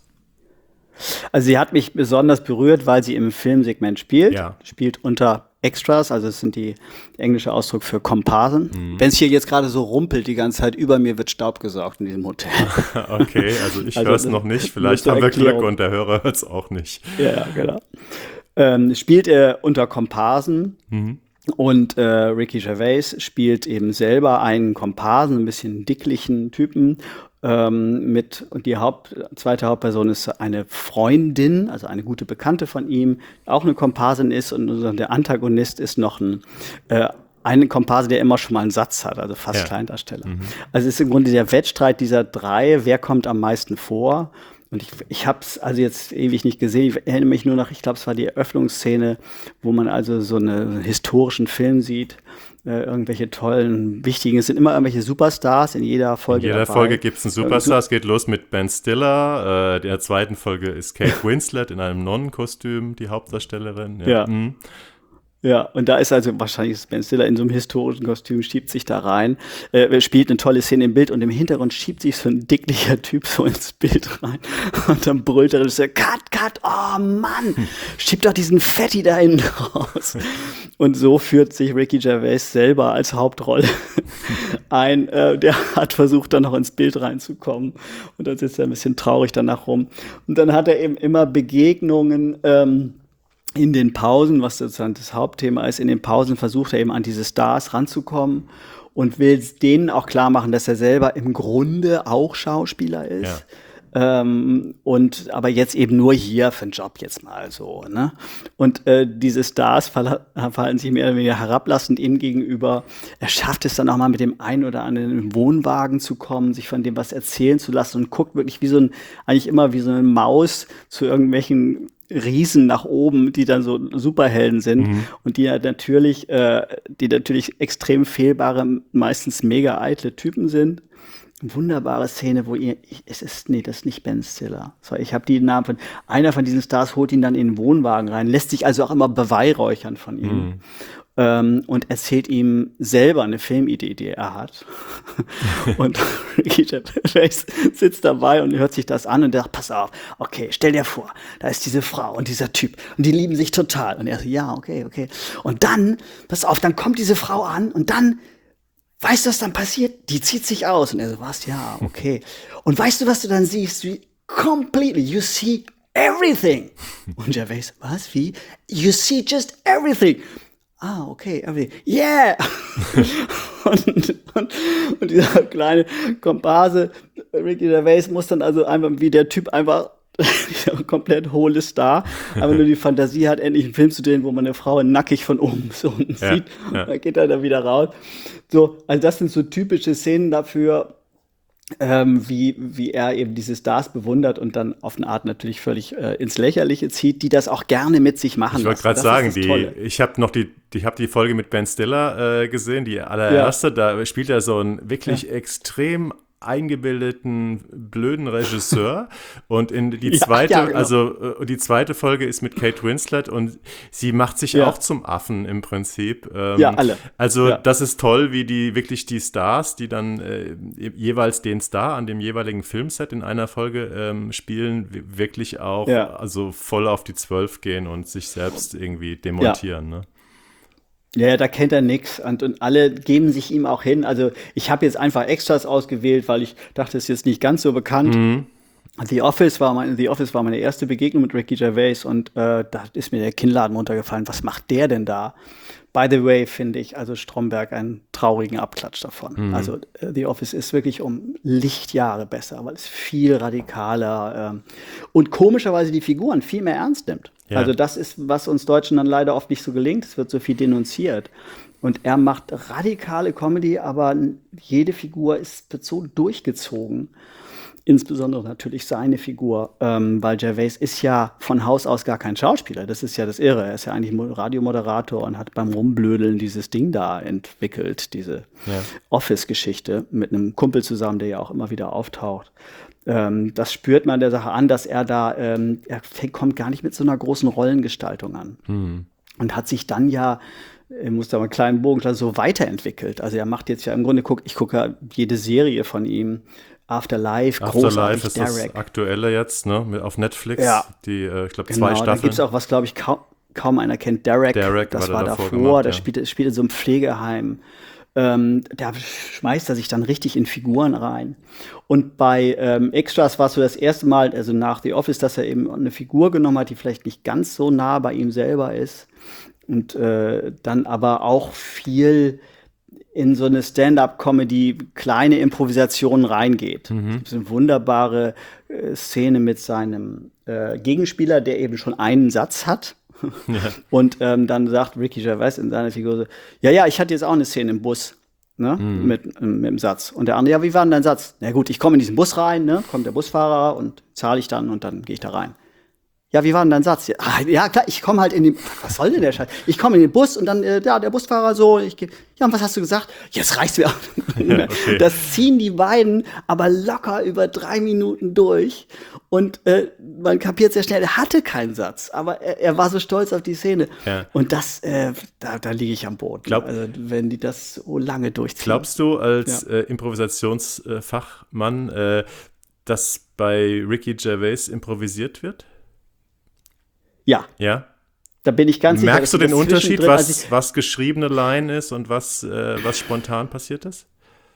Also sie hat mich besonders berührt, weil sie im Filmsegment spielt. Ja. Spielt unter Extras, also es sind die der englische Ausdruck für Komparsen. Mhm. Wenn es hier jetzt gerade so rumpelt die ganze Zeit, über mir wird Staub gesaugt in diesem Hotel. Okay, also ich also höre es noch nicht. Vielleicht haben wir Glück und der Hörer hört es auch nicht. Ja, genau. Ähm, spielt er unter Komparsen. Mhm. Und äh, Ricky Gervais spielt eben selber einen Komparsen, ein bisschen dicklichen Typen. Ähm, mit, und die Haupt, zweite Hauptperson ist eine Freundin, also eine gute Bekannte von ihm, auch eine Komparsin ist. Und der Antagonist ist noch ein äh, Ein Komparse, der immer schon mal einen Satz hat, also fast ja. Kleindarsteller. Mhm. Also es ist im Grunde der Wettstreit dieser drei, wer kommt am meisten vor. Und ich, ich habe es also jetzt ewig nicht gesehen. Ich erinnere mich nur noch, ich glaube, es war die Eröffnungsszene, wo man also so eine, einen historischen Film sieht. Äh, irgendwelche tollen, wichtigen, es sind immer irgendwelche Superstars in jeder Folge. In jeder dabei. Folge gibt es einen Superstar. Es geht los mit Ben Stiller. Äh, in der zweiten Folge ist Kate Winslet in einem Nonnenkostüm, die Hauptdarstellerin. Ja. ja. Mhm. Ja, und da ist also wahrscheinlich ist Ben Stiller in so einem historischen Kostüm, schiebt sich da rein, äh, spielt eine tolle Szene im Bild und im Hintergrund schiebt sich so ein dicklicher Typ so ins Bild rein und dann brüllt er so, cut, cut, oh Mann, schieb doch diesen Fetti da hinten raus. Und so führt sich Ricky Gervais selber als Hauptrolle ein. Äh, der hat versucht, dann noch ins Bild reinzukommen und dann sitzt er ein bisschen traurig danach rum. Und dann hat er eben immer Begegnungen, ähm, in den Pausen, was sozusagen das Hauptthema ist, in den Pausen versucht er eben an diese Stars ranzukommen und will denen auch klar machen, dass er selber im Grunde auch Schauspieler ist. Ja. Ähm, und aber jetzt eben nur hier für einen Job jetzt mal so. Ne? Und äh, diese Stars verla- verhalten sich mehr oder weniger herablassend ihm gegenüber. Er schafft es dann auch mal mit dem einen oder anderen Wohnwagen zu kommen, sich von dem was erzählen zu lassen und guckt wirklich wie so ein, eigentlich immer wie so eine Maus zu irgendwelchen Riesen nach oben, die dann so Superhelden sind mhm. und die ja natürlich, äh, die natürlich extrem fehlbare, meistens mega eitle Typen sind. Eine wunderbare Szene, wo ihr, ich, es ist, nee, das ist nicht Ben Stiller. Sorry, ich habe die Namen von, einer von diesen Stars holt ihn dann in den Wohnwagen rein, lässt sich also auch immer beweihräuchern von ihm. Mhm. Ähm, und erzählt ihm selber eine Filmidee, die er hat. Und Ricky Gervais sitzt dabei und hört sich das an und sagt, pass auf, okay, stell dir vor, da ist diese Frau und dieser Typ und die lieben sich total. Und er so, ja, okay, okay. Und dann, pass auf, dann kommt diese Frau an und dann, weißt du, was dann passiert? Die zieht sich aus. Und er so, was? Ja, okay. Und weißt du, was du dann siehst? Wie completely, you see everything. Und Gervais, was, wie? You see just everything. Ah, okay, everything. Yeah! und, und, und dieser kleine Komparse, Ricky Gervais, muss dann also einfach, wie der Typ einfach, dieser komplett hohle Star, aber nur die Fantasie hat, endlich einen Film zu drehen, wo man eine Frau nackig von oben so unten ja, sieht. Ja. Dann geht er da wieder raus. So, also das sind so typische Szenen dafür, Ähm, wie, wie er eben diese Stars bewundert und dann auf eine Art natürlich völlig äh, ins Lächerliche zieht, die das auch gerne mit sich machen. Ich wollte gerade sagen, die, ich habe noch die, ich habe die Folge mit Ben Stiller äh, gesehen, die allererste, ja. Da spielt er so einen wirklich ja. extrem eingebildeten, blöden Regisseur und in die zweite, ja, ja, genau. also die zweite Folge ist mit Kate Winslet und sie macht sich ja. auch zum Affen im Prinzip. Ähm, ja, alle. Also ja. das ist toll, wie die wirklich die Stars, die dann äh, jeweils den Star an dem jeweiligen Filmset in einer Folge ähm, spielen, wirklich auch ja. also voll auf die Zwölf gehen und sich selbst irgendwie demontieren, ja. ne? Ja, da kennt er nix und, und alle geben sich ihm auch hin. Also ich habe jetzt einfach Extras ausgewählt, weil ich dachte, es ist jetzt nicht ganz so bekannt. Mhm. The Office war meine, The Office war meine erste Begegnung mit Ricky Gervais und äh, da ist mir der Kinnladen runtergefallen. Was macht der denn da? By the way, finde ich also Stromberg einen traurigen Abklatsch davon. Mhm. Also äh, The Office ist wirklich um Lichtjahre besser, weil es viel radikaler ähm, und komischerweise die Figuren viel mehr ernst nimmt. Ja. Also das ist, was uns Deutschen dann leider oft nicht so gelingt. Es wird so viel denunziert. Und er macht radikale Comedy, aber jede Figur ist so durchgezogen. Insbesondere natürlich seine Figur, ähm, weil Gervais ist ja von Haus aus gar kein Schauspieler. Das ist ja das Irre. Er ist ja eigentlich Radiomoderator und hat beim Rumblödeln dieses Ding da entwickelt, diese ja. Office-Geschichte mit einem Kumpel zusammen, der ja auch immer wieder auftaucht. Ähm, das spürt man der Sache an, dass er da, ähm, er kommt gar nicht mit so einer großen Rollengestaltung an. Mhm. Und hat sich dann ja, ich muss da mal einen kleinen Bogen klar, so weiterentwickelt. Also er macht jetzt ja im Grunde, guck, ich gucke ja jede Serie von ihm, Afterlife, Afterlife ist Derek. Das aktuelle jetzt, ne, auf Netflix. Ja. Die, äh, ich glaube, genau, zwei Staffeln. Da gibt es auch, was glaube ich kaum, kaum einer kennt, Derek. Derek das war, war davor, davor gemacht, der ja. spielt, spielt in so einem Pflegeheim. Ähm, da schmeißt er sich dann richtig in Figuren rein. Und bei ähm, Extras war es so das erste Mal, also nach The Office, dass er eben eine Figur genommen hat, die vielleicht nicht ganz so nah bei ihm selber ist. Und äh, dann aber auch viel in so eine Stand-up-Comedy kleine Improvisationen reingeht. Mhm. Es gibt eine wunderbare äh, Szene mit seinem äh, Gegenspieler, der eben schon einen Satz hat. Ja. Und ähm, dann sagt Ricky Gervais in seiner Figur so, ja, ja, ich hatte jetzt auch eine Szene im Bus, ne, mhm. mit, äh, mit dem Satz. Und der andere, ja, wie war denn dein Satz? Na gut, ich komme in diesen Bus rein, ne, kommt der Busfahrer und zahle ich dann und dann gehe ich da rein. Ja, wie war denn dein Satz? Ja, ja klar, ich komme halt in den, was soll denn der Scheiß? Ich komme in den Bus und dann, äh, ja, der Busfahrer so, ich gehe, ja, und was hast du gesagt? Jetzt reicht's mir. Ja, okay. Das ziehen die beiden aber locker über drei Minuten durch und äh, man kapiert sehr schnell, er hatte keinen Satz, aber er, er war so stolz auf die Szene. Ja. Und das, äh, da, da liege ich am Boden. Glaub, also, wenn die das so lange durchziehen. Glaubst du als ja. äh, Improvisationsfachmann, äh, dass bei Ricky Gervais improvisiert wird? Ja. Ja? Da bin ich ganz sicher. Merkst du den Unterschied, was, was geschriebene Line ist und was, äh, was spontan passiert ist?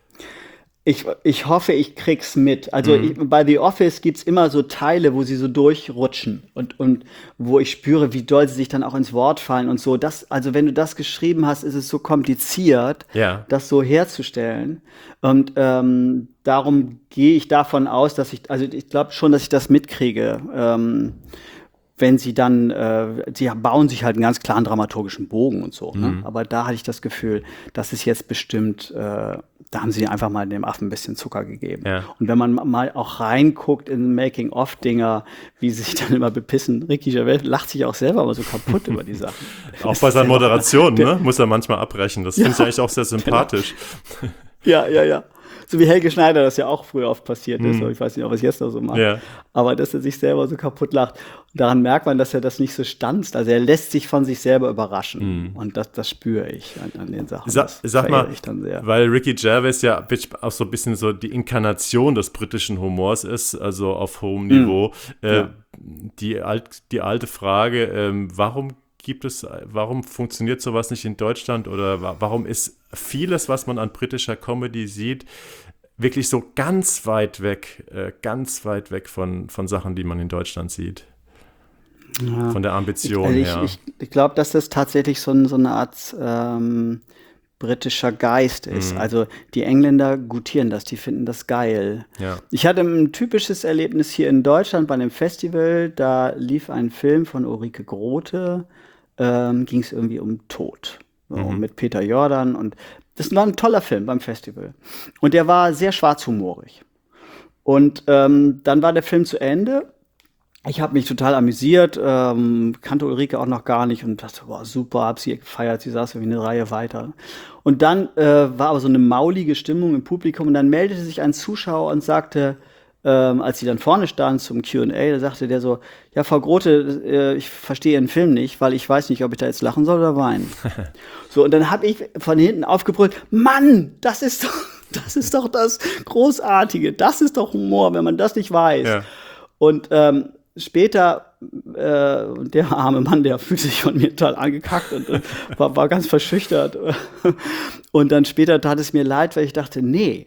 Ich, ich hoffe, ich krieg's mit. Also mhm. ich, bei The Office gibt's immer so Teile, wo sie so durchrutschen und, und wo ich spüre, wie doll sie sich dann auch ins Wort fallen und so. Das, also wenn du das geschrieben hast, ist es so kompliziert, ja. das so herzustellen. Und ähm, darum gehe ich davon aus, dass ich, also ich glaube schon, dass ich das mitkriege. Ähm, wenn sie dann, äh, sie bauen sich halt einen ganz klaren dramaturgischen Bogen und so. Mhm. Ne? Aber da hatte ich das Gefühl, das ist jetzt bestimmt, äh, da haben sie einfach mal dem Affen ein bisschen Zucker gegeben. Ja. Und wenn man mal auch reinguckt in Making-of-Dinger, wie sie sich dann immer bepissen, Ricky Gervais lacht sich auch selber immer so kaputt über die Sachen. Auch bei seinen Moderationen, ne? Muss er manchmal abbrechen. Das ja, finde ich eigentlich auch sehr sympathisch. Genau. Ja, ja, ja. So wie Helge Schneider das ja auch früher oft passiert ist. Mm. Ich weiß nicht, ob er es jetzt noch so macht. Ja. Aber dass er sich selber so kaputt lacht. Und daran merkt man, dass er das nicht so stanzt. Also er lässt sich von sich selber überraschen. Mm. Und das, das spüre ich an, an den Sachen. Sa- sag mal, ich dann sehr. Weil Ricky Gervais ja auch so ein bisschen so die Inkarnation des britischen Humors ist, also auf hohem Niveau. Mm. Äh, ja. die, alt, die alte Frage, ähm, warum gibt es, warum funktioniert sowas nicht in Deutschland oder warum ist vieles, was man an britischer Comedy sieht, wirklich so ganz weit weg, äh, ganz weit weg von, von Sachen, die man in Deutschland sieht? Ja. Von der Ambition ich, also ich, her. Ich, ich glaube, dass das tatsächlich so, so eine Art ähm, britischer Geist ist. Mhm. Also die Engländer gutieren das, die finden das geil. Ja. Ich hatte ein typisches Erlebnis hier in Deutschland bei einem Festival, da lief ein Film von Ulrike Grote, ähm, ging es irgendwie um Tod. So, mhm. Mit Peter Jordan und das war ein toller Film beim Festival. Und der war sehr schwarzhumorig. Und ähm, dann war der Film zu Ende. Ich habe mich total amüsiert, ähm, kannte Ulrike auch noch gar nicht und dachte, boah, super, hab sie gefeiert, sie saß irgendwie eine Reihe weiter. Und dann äh, war aber so eine maulige Stimmung im Publikum und dann meldete sich ein Zuschauer und sagte, ähm, als sie dann vorne stand zum Q und A, da sagte der so, ja, Frau Grote, äh, ich verstehe Ihren Film nicht, weil ich weiß nicht, ob ich da jetzt lachen soll oder weinen. So, und dann habe ich von hinten aufgebrüllt, Mann, das ist doch, das ist doch das Großartige, das ist doch Humor, wenn man das nicht weiß. Ja. Und ähm, später, äh, der arme Mann, der fühlt sich von mir total angekackt und, und war, war ganz verschüchtert. Und dann später tat es mir leid, weil ich dachte, nee,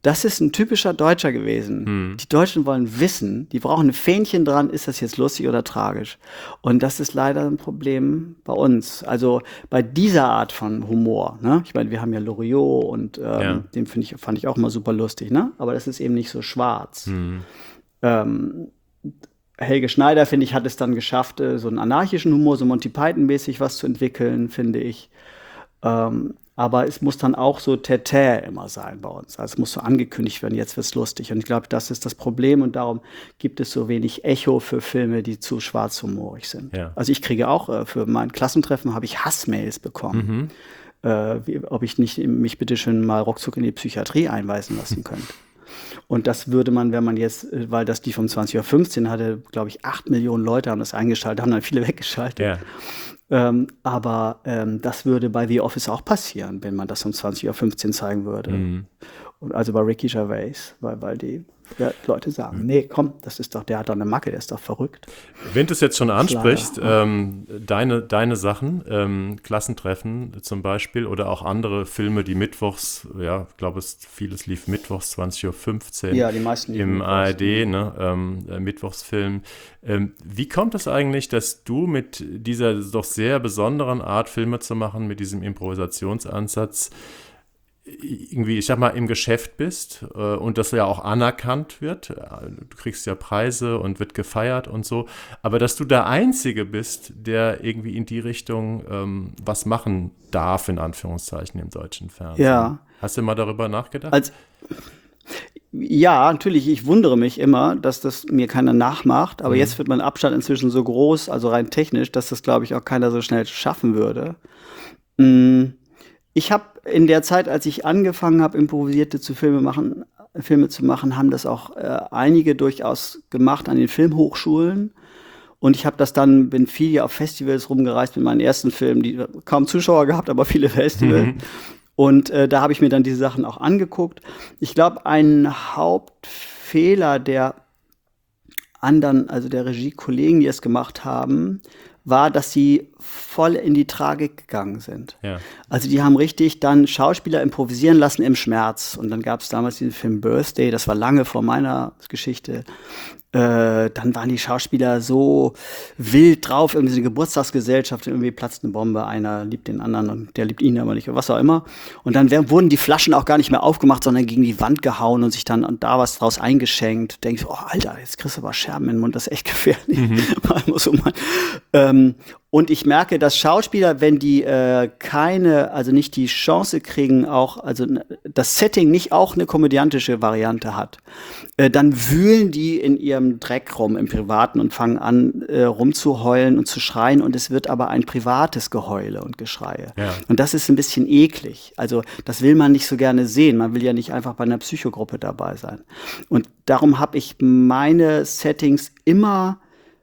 Das ist ein typischer Deutscher gewesen. Hm. Die Deutschen wollen wissen, die brauchen ein Fähnchen dran, ist das jetzt lustig oder tragisch? Und das ist leider ein Problem bei uns. Also bei dieser Art von Humor. Ne? Ich meine, wir haben ja Loriot und ähm, ja. den find ich, fand ich auch immer super lustig. Ne? Aber das ist eben nicht so schwarz. Hm. Ähm, Helge Schneider, finde ich, hat es dann geschafft, so einen anarchischen Humor, so Monty Python-mäßig was zu entwickeln, finde ich. Ähm, Aber es muss dann auch so Tätä immer sein bei uns. Also es muss so angekündigt werden, jetzt wird's lustig. Und ich glaube, das ist das Problem. Und darum gibt es so wenig Echo für Filme, die zu schwarzhumorig sind. Ja. Also ich kriege auch, äh, für mein Klassentreffen habe ich Hassmails bekommen. Mhm. Äh, wie, ob ich nicht mich bitte schön mal ruckzuck in die Psychiatrie einweisen lassen könnte. Und das würde man, wenn man jetzt, weil das die vom zwanzig Uhr fünfzehn hatte, glaube ich, acht Millionen Leute haben das eingeschaltet, haben dann viele weggeschaltet. Ja. Ähm, aber ähm, das würde bei The Office auch passieren, wenn man das um zwanzig Uhr fünfzehn zeigen würde. Mhm. Und also bei Ricky Gervais, weil, weil die ja, Leute sagen, nee, komm, das ist doch, der hat doch eine Macke, der ist doch verrückt. Wenn du es jetzt schon ansprichst, ähm, deine, deine Sachen, ähm, Klassentreffen zum Beispiel oder auch andere Filme, die mittwochs, ja, ich glaube, es vieles lief mittwochs zwanzig Uhr fünfzehn ja, die meisten im A R D, ne, ähm, äh, Mittwochsfilm. Ähm, wie kommt es eigentlich, dass du mit dieser doch sehr besonderen Art, Filme zu machen, mit diesem Improvisationsansatz, irgendwie, ich sag mal, im Geschäft bist äh, und das ja auch anerkannt wird. Du kriegst ja Preise und wird gefeiert und so. Aber dass du der Einzige bist, der irgendwie in die Richtung ähm, was machen darf, in Anführungszeichen, im deutschen Fernsehen. Ja. Hast du mal darüber nachgedacht? Als, ja, natürlich. Ich wundere mich immer, dass das mir keiner nachmacht. Aber mhm. jetzt wird mein Abstand inzwischen so groß, also rein technisch, dass das, glaube ich, auch keiner so schnell schaffen würde. Mhm. Ich habe in der Zeit, als ich angefangen habe, improvisierte zu Filme machen, Filme zu machen, haben das auch äh, einige durchaus gemacht an den Filmhochschulen. Und ich habe das dann, bin viel auf Festivals rumgereist mit meinen ersten Filmen, die kaum Zuschauer gehabt, aber viele Festivals. Mhm. Und äh, da habe ich mir dann diese Sachen auch angeguckt. Ich glaube, ein Hauptfehler der anderen, also der Regie-Kollegen, die es gemacht haben, war, dass sie voll in die Tragik gegangen sind. Ja. Also die haben richtig dann Schauspieler improvisieren lassen im Schmerz. Und dann gab es damals diesen Film Birthday, das war lange vor meiner Geschichte. Äh, dann waren die Schauspieler so wild drauf, irgendwie so eine Geburtstagsgesellschaft, irgendwie platzt eine Bombe, einer liebt den anderen und der liebt ihn aber nicht, was auch immer. Und dann werden, wurden die Flaschen auch gar nicht mehr aufgemacht, sondern gegen die Wand gehauen und sich dann und da was draus eingeschenkt. Denke ich, oh Alter, jetzt kriegst du aber Scherben in den Mund, das ist echt gefährlich. Mhm. muss man, ähm, und ich merke, dass Schauspieler, wenn die äh, keine, also nicht die Chance kriegen, auch, also das Setting nicht auch eine komödiantische Variante hat, äh, dann wühlen die in ihrem Dreck rum im Privaten und fangen an, äh, rumzuheulen und zu schreien. Und es wird aber ein privates Geheule und Geschreie. Ja. Und das ist ein bisschen eklig. Also das will man nicht so gerne sehen. Man will ja nicht einfach bei einer Psychogruppe dabei sein. Und darum habe ich meine Settings immer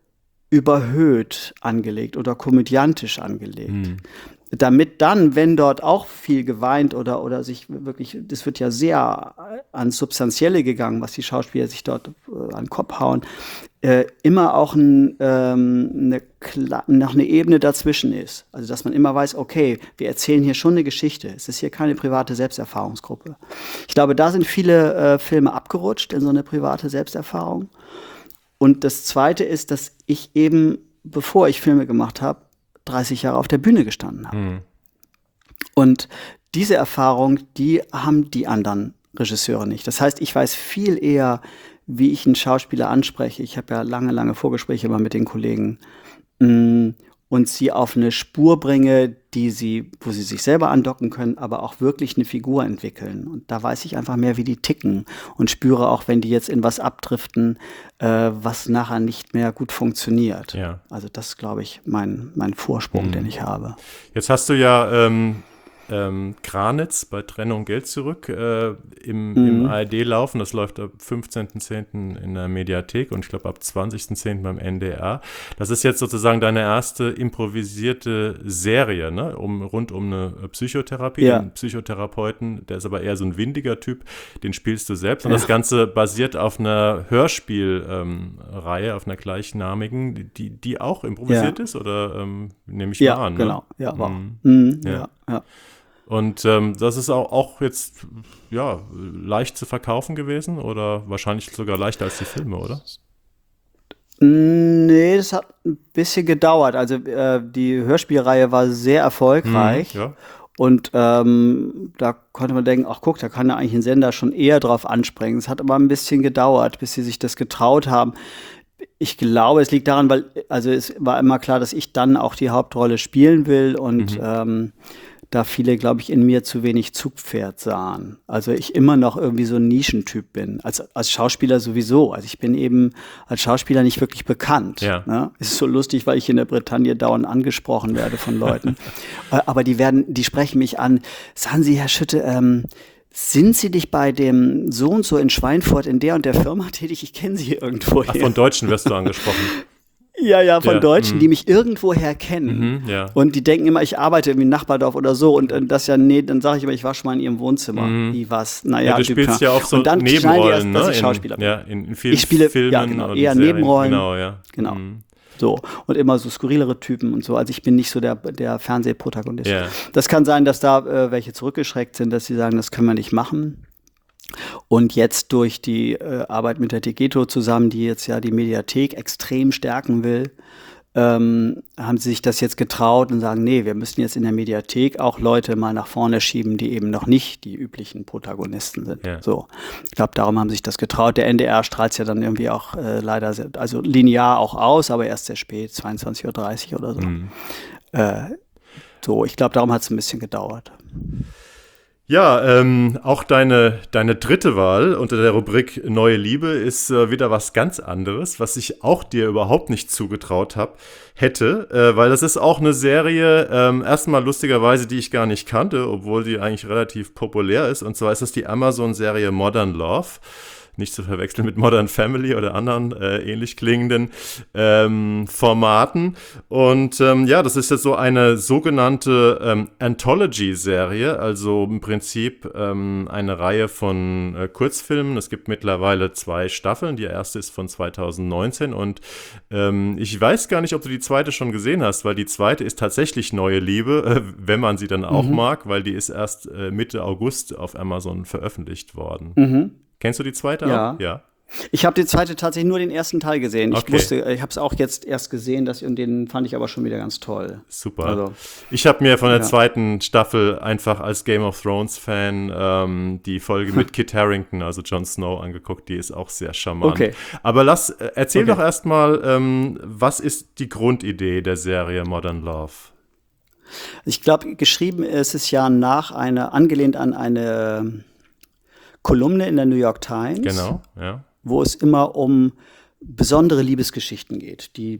überhöht angelegt oder komödiantisch angelegt. Mhm. Damit dann, wenn dort auch viel geweint oder, oder sich wirklich, das wird ja sehr ans Substanzielle gegangen, was die Schauspieler sich dort äh, an den Kopf hauen, äh, immer auch ein, ähm, eine, noch eine Ebene dazwischen ist. Also, dass man immer weiß, okay, wir erzählen hier schon eine Geschichte. Es ist hier keine private Selbsterfahrungsgruppe. Ich glaube, da sind viele äh, Filme abgerutscht in so eine private Selbsterfahrung. Und das Zweite ist, dass ich eben, bevor ich Filme gemacht habe, dreißig Jahre auf der Bühne gestanden habe. Mhm. Und diese Erfahrung, die haben die anderen Regisseure nicht. Das heißt, ich weiß viel eher, wie ich einen Schauspieler anspreche. Ich habe ja lange, lange Vorgespräche immer mit den Kollegen und sie auf eine Spur bringe, die sie, wo sie sich selber andocken können, aber auch wirklich eine Figur entwickeln. Und da weiß ich einfach mehr, wie die ticken und spüre auch, wenn die jetzt in was abdriften, äh, was nachher nicht mehr gut funktioniert. Ja. Also das ist, glaube ich, mein, mein Vorsprung, mhm. den ich habe. Jetzt hast du ja ähm Ähm, Kranitz bei Trennung Geld zurück äh, im, mhm. im A R D laufen. Das läuft ab fünfzehnten zehnten in der Mediathek und ich glaube ab zwanzigsten zehnten beim N D R. Das ist jetzt sozusagen deine erste improvisierte Serie, ne? um, rund um eine Psychotherapie. Ja. Den Psychotherapeuten, der ist aber eher so ein windiger Typ, den spielst du selbst. Und ja. das Ganze basiert auf einer Hörspielreihe, ähm, auf einer gleichnamigen, die, die auch improvisiert ja. ist, oder ähm, nehme ich ja, mal an? Genau. Ne? Ja, genau. Mhm. Mhm. Ja, ja. ja. Und ähm, das ist auch, auch jetzt ja, leicht zu verkaufen gewesen oder wahrscheinlich sogar leichter als die Filme, oder? Nee, das hat ein bisschen gedauert. Also äh, die Hörspielreihe war sehr erfolgreich. Mhm, ja. Und ähm, da konnte man denken, ach guck, da kann ja eigentlich ein Sender schon eher drauf anspringen. Es hat aber ein bisschen gedauert, bis sie sich das getraut haben. Ich glaube, es liegt daran, weil, also es war immer klar, dass ich dann auch die Hauptrolle spielen will und Mhm. ähm, da viele, glaube ich, in mir zu wenig Zugpferd sahen. Also ich immer noch irgendwie so ein Nischentyp bin, als, als Schauspieler sowieso. Also ich bin eben als Schauspieler nicht wirklich bekannt. Ja. Ne? Ist so lustig, weil ich in der Bretagne dauernd angesprochen werde von Leuten. Äh, Aber die werden, die sprechen mich an, sagen Sie, Herr Schütte, ähm, sind Sie nicht bei dem so und so in Schweinfurt in der und der Firma tätig? Ich kenne Sie irgendwoher. Ach, von Deutschen wirst du angesprochen. Ja, ja, von Ja, Deutschen, mhm. die mich irgendwoher kennen. Mhm, ja. Und die denken immer, ich arbeite irgendwie in Nachbardorf oder so. Und äh, das ja, nee, dann sage ich immer, ich war schon mal in ihrem Wohnzimmer. Wie was? Naja, Ja, du spielst ja auch so und dann schneiden die Nebenrollen, erst, dass ne? ich Schauspieler In, bin. ja, in, in vielen Ich spiele- Filmen ja, genau, und eher Serien. Nebenrollen. Genau, ja. Genau. Mhm. So. Und immer so skurrilere Typen und so. Also ich bin nicht so der, der Fernsehprotagonist. Ja. Das kann sein, dass da äh, welche zurückgeschreckt sind, dass sie sagen, das können wir nicht machen. Und jetzt durch die äh, Arbeit mit der Degeto zusammen, die jetzt ja die Mediathek extrem stärken will, ähm, haben sie sich das jetzt getraut und sagen, nee, wir müssen jetzt in der Mediathek auch Leute mal nach vorne schieben, die eben noch nicht die üblichen Protagonisten sind. Ja. So, ich glaube, darum haben sie sich das getraut. Der N D R strahlt es ja dann irgendwie auch äh, leider, sehr, also linear auch aus, aber erst sehr spät, zweiundzwanzig Uhr dreißig oder so. Mhm. Äh, so, ich glaube, darum hat es ein bisschen gedauert. Ja, ähm, auch deine, deine dritte Wahl unter der Rubrik Neue Liebe ist äh, wieder was ganz anderes, was ich auch dir überhaupt nicht zugetraut hab, hätte, äh, weil das ist auch eine Serie, ähm, erstmal lustigerweise, die ich gar nicht kannte, obwohl die eigentlich relativ populär ist. Und zwar ist das die Amazon-Serie Modern Love. Nicht zu verwechseln mit Modern Family oder anderen äh, ähnlich klingenden ähm, Formaten. Und ähm, ja, das ist jetzt so eine sogenannte ähm, Anthology-Serie, also im Prinzip ähm, eine Reihe von äh, Kurzfilmen. Es gibt mittlerweile zwei Staffeln. Die erste ist von zweitausendneunzehn und ähm, ich weiß gar nicht, ob du die zweite schon gesehen hast, weil die zweite ist tatsächlich Neue Liebe, äh, wenn man sie dann auch Mhm. mag, weil die ist erst äh, Mitte August auf Amazon veröffentlicht worden. Mhm. Kennst du die zweite Ja. auch? Ja. Ich habe die zweite tatsächlich nur den ersten Teil gesehen. Ich Okay. wusste, ich habe es auch jetzt erst gesehen, dass, und den fand ich aber schon wieder ganz toll. Super. Also, Ich habe mir von der ja. zweiten Staffel einfach als Game of Thrones Fan ähm, die Folge mit Kit Harington, also Jon Snow, angeguckt. Die ist auch sehr charmant. Okay. Aber lass, äh, erzähl Okay. doch erstmal, ähm, was ist die Grundidee der Serie Modern Love? Ich glaube, geschrieben ist es ja nach einer, angelehnt an eine Kolumne in der New York Times, Genau, ja. wo es immer um besondere Liebesgeschichten geht, die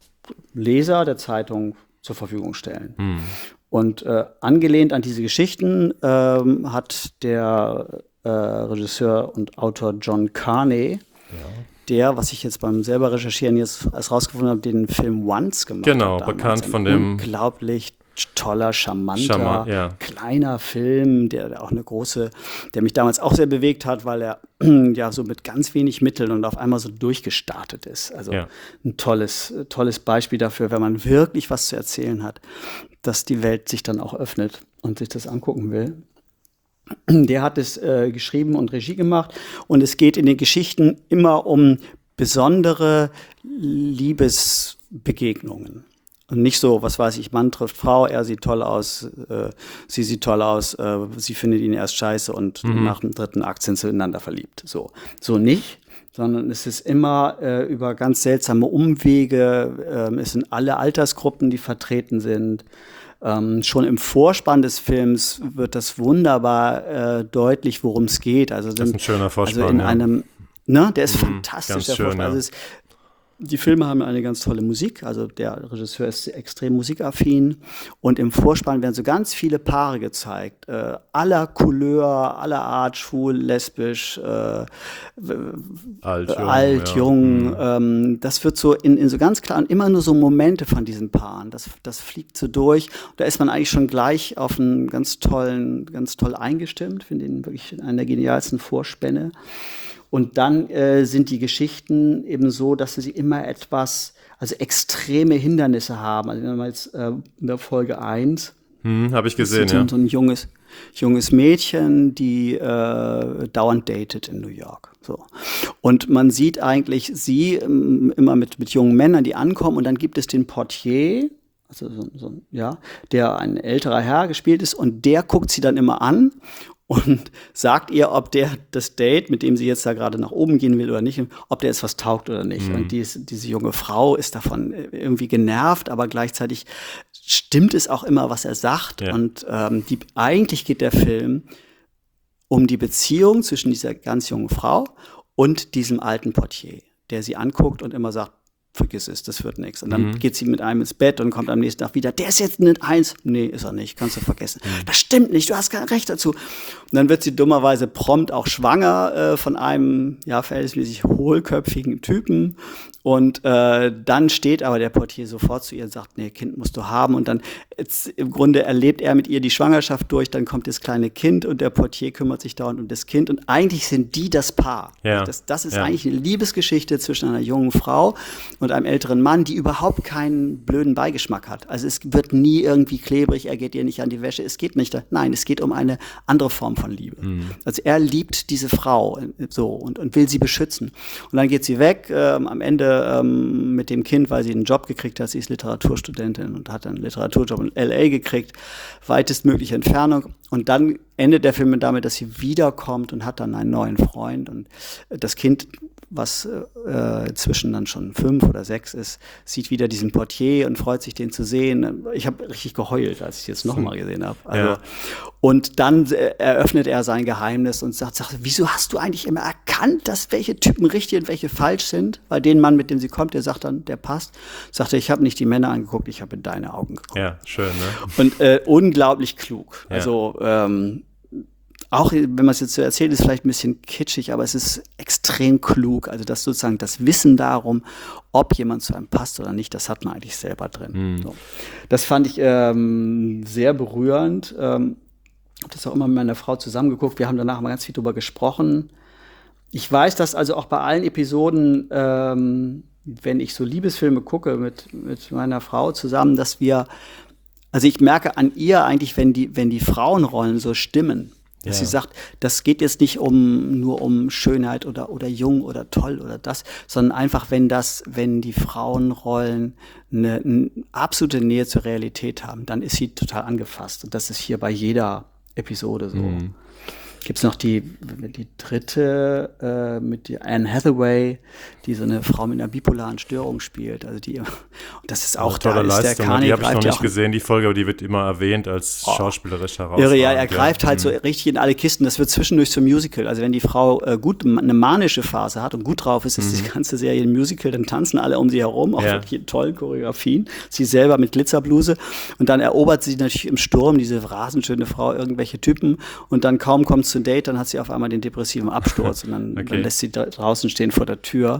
Leser der Zeitung zur Verfügung stellen. Hm. Und äh, angelehnt an diese Geschichten ähm, hat der äh, Regisseur und Autor John Carney, der, was ich jetzt beim selber recherchieren jetzt erst rausgefunden habe, den Film Once gemacht Genau, hat. damals. bekannt Ein von dem- unglaublich toller, charmanter, Charmant, ja. kleiner Film, der der auch eine große, der mich damals auch sehr bewegt hat, weil er ja so mit ganz wenig Mitteln und auf einmal so durchgestartet ist. Also Ja. ein tolles, tolles Beispiel dafür, wenn man wirklich was zu erzählen hat, dass die Welt sich dann auch öffnet und sich das angucken will. Der hat es äh, geschrieben und Regie gemacht und es geht in den Geschichten immer um besondere Liebesbegegnungen. Und nicht so, was weiß ich, Mann trifft Frau, er sieht toll aus, äh, sie sieht toll aus, äh, sie findet ihn erst scheiße und Mhm. nach dem dritten Akt sind sie ineinander verliebt. So, so nicht, sondern es ist immer äh, über ganz seltsame Umwege, äh, es sind alle Altersgruppen, die vertreten sind. Ähm, schon im Vorspann des Films wird das wunderbar äh, deutlich, worum es geht. Also Das ist sind, ein schöner Vorspann, also in ja. einem, ne, der ist Mhm, fantastisch, ganz der schön, Vorspann. ja. Also es, die Filme haben eine ganz tolle Musik, also der Regisseur ist extrem musikaffin und im Vorspann werden so ganz viele Paare gezeigt, äh, aller Couleur, aller Art, schwul, lesbisch, äh, Alt, äh, jung. alt, ja. jung. Mhm. Ähm, das wird so in, in so ganz klaren, immer nur so Momente von diesen Paaren. Das, das fliegt so durch. Und da ist man eigentlich schon gleich auf einen ganz tollen, ganz toll eingestimmt. Finde ihn wirklich einer der genialsten Vorspänne. Und dann äh, sind die Geschichten eben so, dass sie immer etwas, also extreme Hindernisse haben. Also wenn man jetzt äh, in der Folge eins Hm, habe ich gesehen, so, ja. so ein junges, junges Mädchen, die äh, dauernd datet in New York. So. Und man sieht eigentlich sie ähm, immer mit, mit jungen Männern, die ankommen, und dann gibt es den Portier, also so, so, ja, der ein älterer Herr gespielt ist, und der guckt sie dann immer an und sagt ihr, ob der das Date, mit dem sie jetzt da gerade nach oben gehen will oder nicht, ob der jetzt was taugt oder nicht. Mhm. Und dies, diese junge Frau ist davon irgendwie genervt, aber gleichzeitig stimmt es auch immer, was er sagt. Ja. Und ähm, die, eigentlich geht der Film um die Beziehung zwischen dieser ganz jungen Frau und diesem alten Portier, der sie anguckt und immer sagt, vergiss es, das wird nichts. Und dann mhm. geht sie mit einem ins Bett und kommt am nächsten Tag wieder, der ist jetzt eine Eins. Nee, ist er nicht, kannst du vergessen. Mhm. Das stimmt nicht, du hast kein Recht dazu. Und dann wird sie dummerweise prompt auch schwanger äh, von einem, ja, verhältnismäßig hohlköpfigen Typen. Und äh, dann steht aber der Portier sofort zu ihr und sagt, nee, Kind musst du haben. Und dann jetzt, im Grunde erlebt er mit ihr die Schwangerschaft durch, dann kommt das kleine Kind und der Portier kümmert sich dauernd um das Kind. Und eigentlich sind die das Paar. Ja. Das, das ist ja. eigentlich eine Liebesgeschichte zwischen einer jungen Frau und einem älteren Mann, die überhaupt keinen blöden Beigeschmack hat. Also es wird nie irgendwie klebrig, er geht ihr nicht an die Wäsche, es geht nicht. Nein, es geht um eine andere Form von Liebe. Mhm. Also er liebt diese Frau so und, und will sie beschützen. Und dann geht sie weg, ähm, am Ende ähm, mit dem Kind, weil sie einen Job gekriegt hat. Sie ist Literaturstudentin und hat einen Literaturjob in L A gekriegt, weitestmögliche Entfernung. Und dann endet der Film damit, dass sie wiederkommt und hat dann einen neuen Freund. Und das Kind, was äh, inzwischen dann schon fünf oder sechs ist, sieht wieder diesen Portier und freut sich, den zu sehen. Ich habe richtig geheult, als ich jetzt nochmal gesehen habe. Also, ja. Und dann äh, eröffnet er sein Geheimnis und sagt, sagt, wieso hast du eigentlich immer erkannt, dass welche Typen richtig und welche falsch sind? Weil den Mann, mit dem sie kommt, der sagt dann, der passt. Sagt er, ich habe nicht die Männer angeguckt, ich habe in deine Augen geguckt. Ja, schön, ne? Und äh, unglaublich klug. Ja. Also ähm, auch wenn man es jetzt so erzählt, ist vielleicht ein bisschen kitschig, aber es ist extrem klug. Also das sozusagen das Wissen darum, ob jemand zu einem passt oder nicht, das hat man eigentlich selber drin. Mhm. So. Das fand ich ähm, sehr berührend. Ähm, ich habe das auch immer mit meiner Frau zusammengeguckt. Wir haben danach mal ganz viel drüber gesprochen. Ich weiß, dass also auch bei allen Episoden, ähm, wenn ich so Liebesfilme gucke mit, mit meiner Frau zusammen, dass wir, also ich merke an ihr eigentlich, wenn die, wenn die Frauenrollen so stimmen, dass ja. sie sagt, das geht jetzt nicht um nur um Schönheit oder oder jung oder toll oder das, sondern einfach, wenn das, wenn die Frauenrollen eine, eine absolute Nähe zur Realität haben, dann ist sie total angefasst. Und das ist hier bei jeder Episode so. Mhm. Gibt es noch die, die dritte äh, mit die Anne Hathaway, die so eine Frau mit einer bipolaren Störung spielt. Also die, und das ist auch tolle da, Leistung. Der die habe ich noch nicht gesehen, die Folge, aber die wird immer erwähnt als oh. schauspielerisch herausragend. Irre, ja, er greift ja. halt so richtig in alle Kisten. Das wird zwischendurch zum Musical. Also wenn die Frau äh, gut eine manische Phase hat und gut drauf ist, ist mhm. die ganze Serie ein Musical, dann tanzen alle um sie herum, auch ja. wirklich in tollen Choreografien. Sie selber mit Glitzerbluse. Und dann erobert sie natürlich im Sturm, diese rasend Frau, irgendwelche Typen. Und dann kaum kommt zu Date, dann hat sie auf einmal den depressiven Absturz und dann, okay. dann lässt sie da draußen stehen vor der Tür.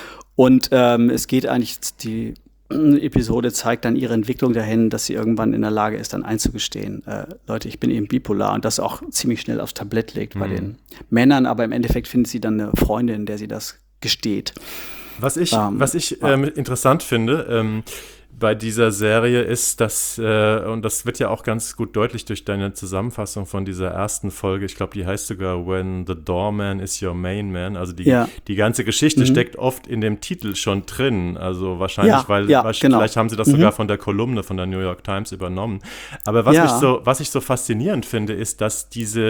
Und ähm, es geht eigentlich, die Episode zeigt dann ihre Entwicklung dahin, dass sie irgendwann in der Lage ist, dann einzugestehen, äh, Leute, ich bin eben bipolar, und das auch ziemlich schnell aufs Tablett legt mhm. bei den Männern, aber im Endeffekt findet sie dann eine Freundin, der sie das gesteht. Was ich, ähm, was ich ähm, interessant finde, ähm, bei dieser Serie ist, dass, äh, und das wird ja auch ganz gut deutlich durch deine Zusammenfassung von dieser ersten Folge, ich glaube, die heißt sogar When the Doorman is your main man, also die, ja. die ganze Geschichte mhm. steckt oft in dem Titel schon drin, also wahrscheinlich, ja, weil, ja, weil genau. vielleicht haben sie das mhm. sogar von der Kolumne von der New York Times übernommen, aber was, ja. ich, so, was ich so faszinierend finde, ist, dass diese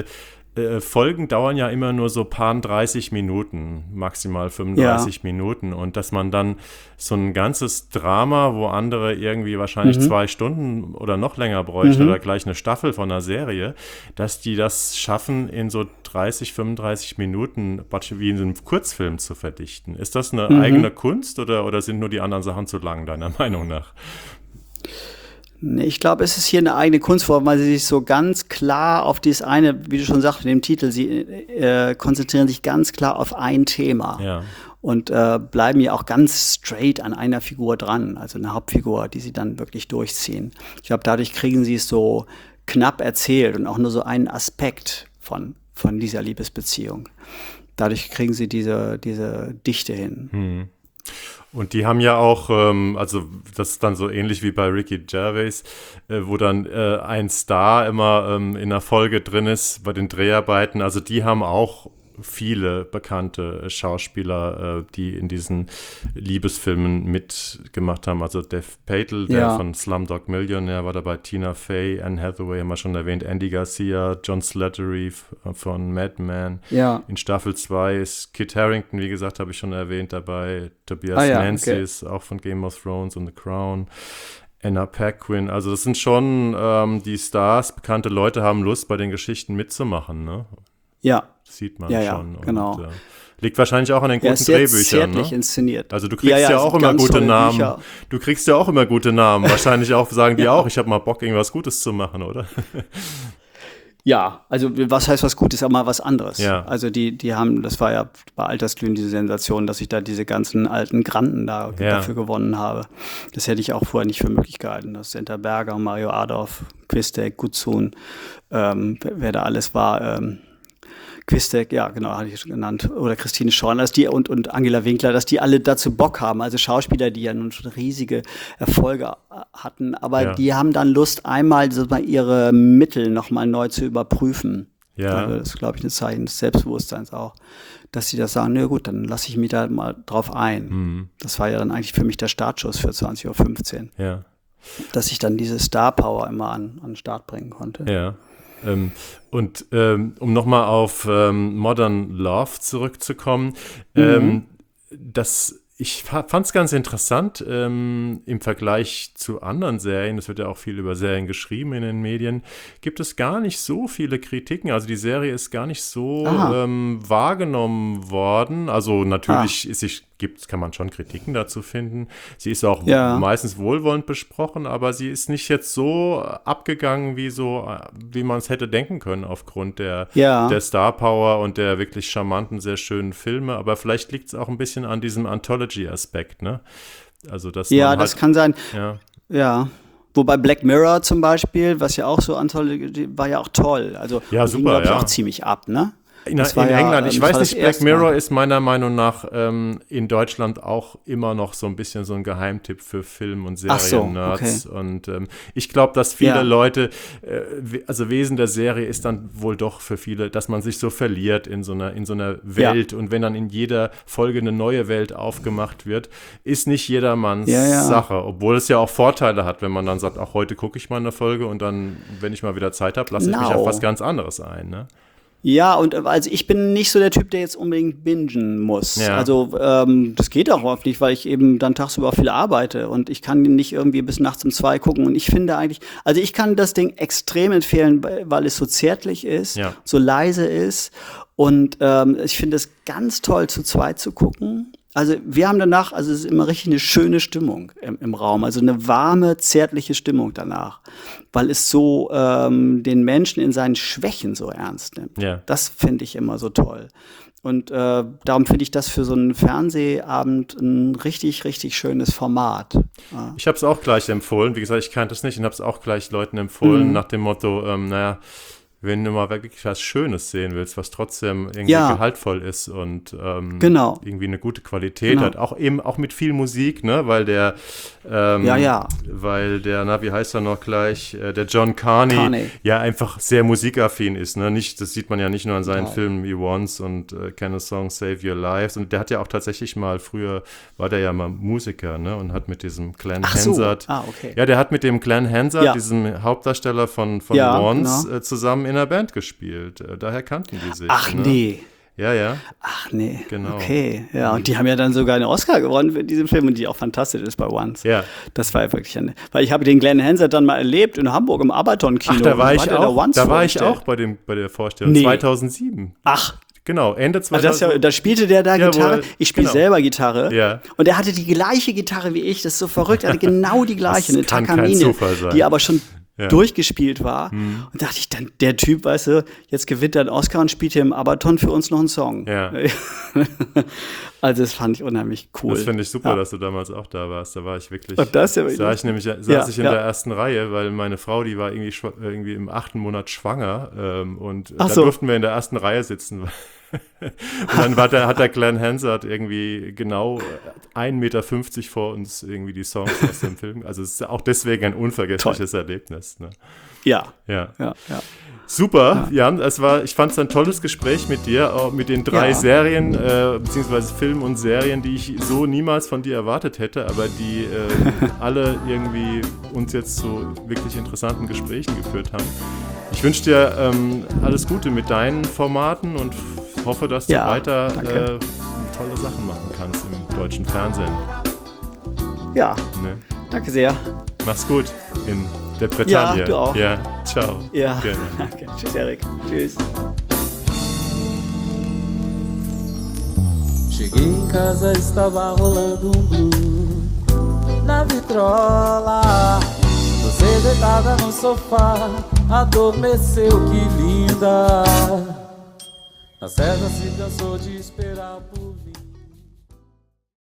Folgen dauern ja immer nur so paar dreißig Minuten, maximal fünfunddreißig ja. Minuten, und dass man dann so ein ganzes Drama, wo andere irgendwie wahrscheinlich mhm. zwei Stunden oder noch länger bräuchten mhm. oder gleich eine Staffel von einer Serie, dass die das schaffen, in so dreißig, fünfunddreißig Minuten wie in einem Kurzfilm zu verdichten. Ist das eine mhm. eigene Kunst oder, oder sind nur die anderen Sachen zu lang, deiner Meinung nach? Ich glaube, es ist hier eine eigene Kunstform, weil sie sich so ganz klar auf dieses eine, wie du schon sagst mit dem Titel, sie äh, konzentrieren sich ganz klar auf ein Thema ja. und äh, bleiben ja auch ganz straight an einer Figur dran, also eine Hauptfigur, die sie dann wirklich durchziehen. Ich glaube, dadurch kriegen sie es so knapp erzählt und auch nur so einen Aspekt von, von dieser Liebesbeziehung. Dadurch kriegen sie diese, diese Dichte hin. Hm. Und die haben ja auch, ähm, also das ist dann so ähnlich wie bei Ricky Gervais, äh, wo dann äh, ein Star immer ähm, in der Folge drin ist bei den Dreharbeiten. Also die haben auch viele bekannte Schauspieler, äh, die in diesen Liebesfilmen mitgemacht haben. Also Dev Patel, der Ja. von Slumdog Millionaire, war dabei, Tina Fey, Anne Hathaway haben wir schon erwähnt, Andy Garcia, John Slattery f- von Mad Men. Ja. In Staffel zwei ist Kit Harington, wie gesagt, habe ich schon erwähnt, dabei. Tobias Ah ja, Menzies, okay. ist auch von Game of Thrones und The Crown. Anna Paquin, also das sind schon ähm, die Stars, bekannte Leute haben Lust, bei den Geschichten mitzumachen, ne? Ja. Das sieht man Ja, ja, schon. Und, genau. äh, liegt wahrscheinlich auch an den Er guten ist sehr Drehbüchern, zärtlich ne? inszeniert. Also du kriegst ja, Ja, ja, auch es sind immer ganz gute tolle Namen. Bücher. Du kriegst ja auch immer gute Namen. Wahrscheinlich auch sagen die auch, ich habe mal Bock, irgendwas Gutes zu machen, oder? Ja, also was heißt was Gutes, aber mal was anderes. Ja. Also die, die haben, das war ja bei Altersglühen diese Sensation, dass ich da diese ganzen alten Granden da Ja. dafür gewonnen habe. Das hätte ich auch vorher nicht für möglich gehalten. Das Senta Berger, Mario Adorf, Quistek, Gutsun, ähm, wer, wer da alles war, ähm, Quistek, ja, genau, hatte ich schon genannt, oder Christine Schorn, dass die und, und Angela Winkler, dass die alle dazu Bock haben, also Schauspieler, die ja nun schon riesige Erfolge hatten, aber Ja. die haben dann Lust, einmal so mal ihre Mittel nochmal neu zu überprüfen. Ja. Also das ist, glaube ich, ein Zeichen des Selbstbewusstseins auch, dass sie das sagen, na gut, dann lasse ich mich da mal drauf ein. Mhm. Das war ja dann eigentlich für mich der Startschuss für zwanzig Uhr fünfzehn, Ja. dass ich dann diese Star Power immer an, an den Start bringen konnte. Ja. Ähm, und ähm, um nochmal auf ähm, Modern Love zurückzukommen, ähm, das, ich fand es ganz interessant ähm, im Vergleich zu anderen Serien, es wird ja auch viel über Serien geschrieben in den Medien, gibt es gar nicht so viele Kritiken. Also die Serie ist gar nicht so Aha. ähm, wahrgenommen worden. Also natürlich ist sie, gibt, kann man schon Kritiken dazu finden. Sie ist auch Ja. meistens wohlwollend besprochen, aber sie ist nicht jetzt so abgegangen, wie so, wie man es hätte denken können aufgrund der, Ja. der Star Power und der wirklich charmanten, sehr schönen Filme. Aber vielleicht liegt es auch ein bisschen an diesem Anthology-Aspekt, ne? Also, dass Ja, man das halt, kann sein. ja, Ja. Wobei Black Mirror zum Beispiel, was ja auch so Anthology war, ja auch toll. Also Ja, ging, super, glaub ich, ja. auch ziemlich ab, ne? In, Das in war ja, England, ich ähm, weiß das war nicht, das Black erste Mirror Mal. ist meiner Meinung nach ähm, in Deutschland auch immer noch so ein bisschen so ein Geheimtipp für Film- und Ach so, Serien-Nerds. Und ähm, ich glaube, dass viele Ja. Leute, äh, we- also Wesen der Serie ist dann wohl doch für viele, dass man sich so verliert in so einer, in so einer Welt. Und wenn dann in jeder Folge eine neue Welt aufgemacht wird, ist nicht jedermanns Ja, ja. Sache. Obwohl es ja auch Vorteile hat, wenn man dann sagt, auch heute gucke ich mal eine Folge und dann, wenn ich mal wieder Zeit habe, lasse ich mich Genau. auf was ganz anderes ein. Ne? Ja, und äh, also ich bin nicht so der Typ, der jetzt unbedingt bingen muss. Ja. Also ähm, das geht auch oft nicht, weil ich eben dann tagsüber auch viel arbeite und ich kann nicht irgendwie bis nachts um zwei gucken. Und ich finde eigentlich, also ich kann das Ding extrem empfehlen, weil weil es so zärtlich ist, Ja. so leise ist. Und ähm, ich finde es ganz toll, zu zweit zu gucken. Also wir haben danach, also es ist immer richtig eine schöne Stimmung im, im Raum, also eine warme, zärtliche Stimmung danach, weil es so ähm, den Menschen in seinen Schwächen so ernst nimmt. Ja. Das finde ich immer so toll. Und äh, darum finde ich das für so einen Fernsehabend ein richtig, richtig schönes Format. Ja. Ich habe es auch gleich empfohlen. Wie gesagt, ich kannte es nicht und habe es auch gleich Leuten empfohlen, Mhm. nach dem Motto, ähm, naja, wenn du mal wirklich was Schönes sehen willst, was trotzdem irgendwie Ja. gehaltvoll ist und ähm, Genau. irgendwie eine gute Qualität Genau. hat, auch eben auch mit viel Musik, ne, weil der ähm, Ja, ja. weil der, na, wie heißt er noch gleich, äh, der John Carney, Carney. ja einfach sehr musikaffin ist, ne, nicht, das sieht man ja nicht nur an seinen Genau. Filmen wie Once und äh, Can a Song Save Your Lives, und der hat ja auch tatsächlich mal, früher war der ja mal Musiker, ne, und hat mit diesem Glenn Ach so. Hansard, Ah, okay. ja, der hat mit dem Glenn Hansard, Ja. diesem Hauptdarsteller von, von Ja, Once, genau. äh, zusammen in einer Band gespielt. Äh, daher kannten die sich. Ach ne? nee. Ja, ja. Ach nee. Genau. Okay. Ja, und die haben ja dann sogar einen Oscar gewonnen für diesen Film und die auch fantastisch ist bei Once. Ja. Das war ja wirklich eine, weil ich habe den Glenn Hansard dann mal erlebt in Hamburg im Abaton-Kino. Ach, da war Und ich hat er auch, Once da war ich vorgestellt. auch bei, dem, bei der Vorstellung. Nee. zweitausendsieben. Ach, Genau, Ende also das ist ja, zweitausend. da spielte der da Jawohl, Gitarre. Ich spiele genau. selber Gitarre. Ja. Und er hatte die gleiche Gitarre wie ich. Das ist so verrückt. Er hatte genau die gleiche, Das eine kann kein Takamine, Zufall sein. die aber schon Ja. durchgespielt war. Und dachte ich dann, der Typ, weißt du, jetzt gewinnt er einen Oscar und spielt hier im Abaton für uns noch einen Song. Ja. Also das fand ich unheimlich cool. Das finde ich super, Ja. dass du damals auch da warst. Da war ich wirklich. Und das ist ja wirklich- saß ich nämlich, saß Ja, ich in ja. der ersten Reihe, weil meine Frau, die war irgendwie, schwa- irgendwie im achten Monat schwanger. Ähm, und Ach da so. durften wir in der ersten Reihe sitzen, Und dann war der, hat der Glenn Hansard irgendwie genau ein Meter fünfzig vor uns irgendwie die Songs aus dem Film. Also es ist auch deswegen ein unvergessliches Toll. Erlebnis. Ne? Ja. Ja. ja, ja. Super, ja. Jan, es war, ich fand es ein tolles Gespräch mit dir, auch mit den drei ja. Serien, äh, beziehungsweise Filmen und Serien, die ich so niemals von dir erwartet hätte, aber die äh, alle irgendwie uns jetzt zu wirklich interessanten Gesprächen geführt haben. Ich wünsche dir ähm, alles Gute mit deinen Formaten und hoffe, dass du ja, weiter äh, tolle Sachen machen kannst im deutschen Fernsehen. Ja, ne? Danke sehr. Mach's gut in der Bretagne. Ja, du auch. Ja, ciao. Ja, danke. Tschüss, Erik. Tschüss. Cheguei em casa, estava rolando um blues na vitrola. Você deitada no sofá, adormeceu, que linda. A cega se cansou de esperar por mim.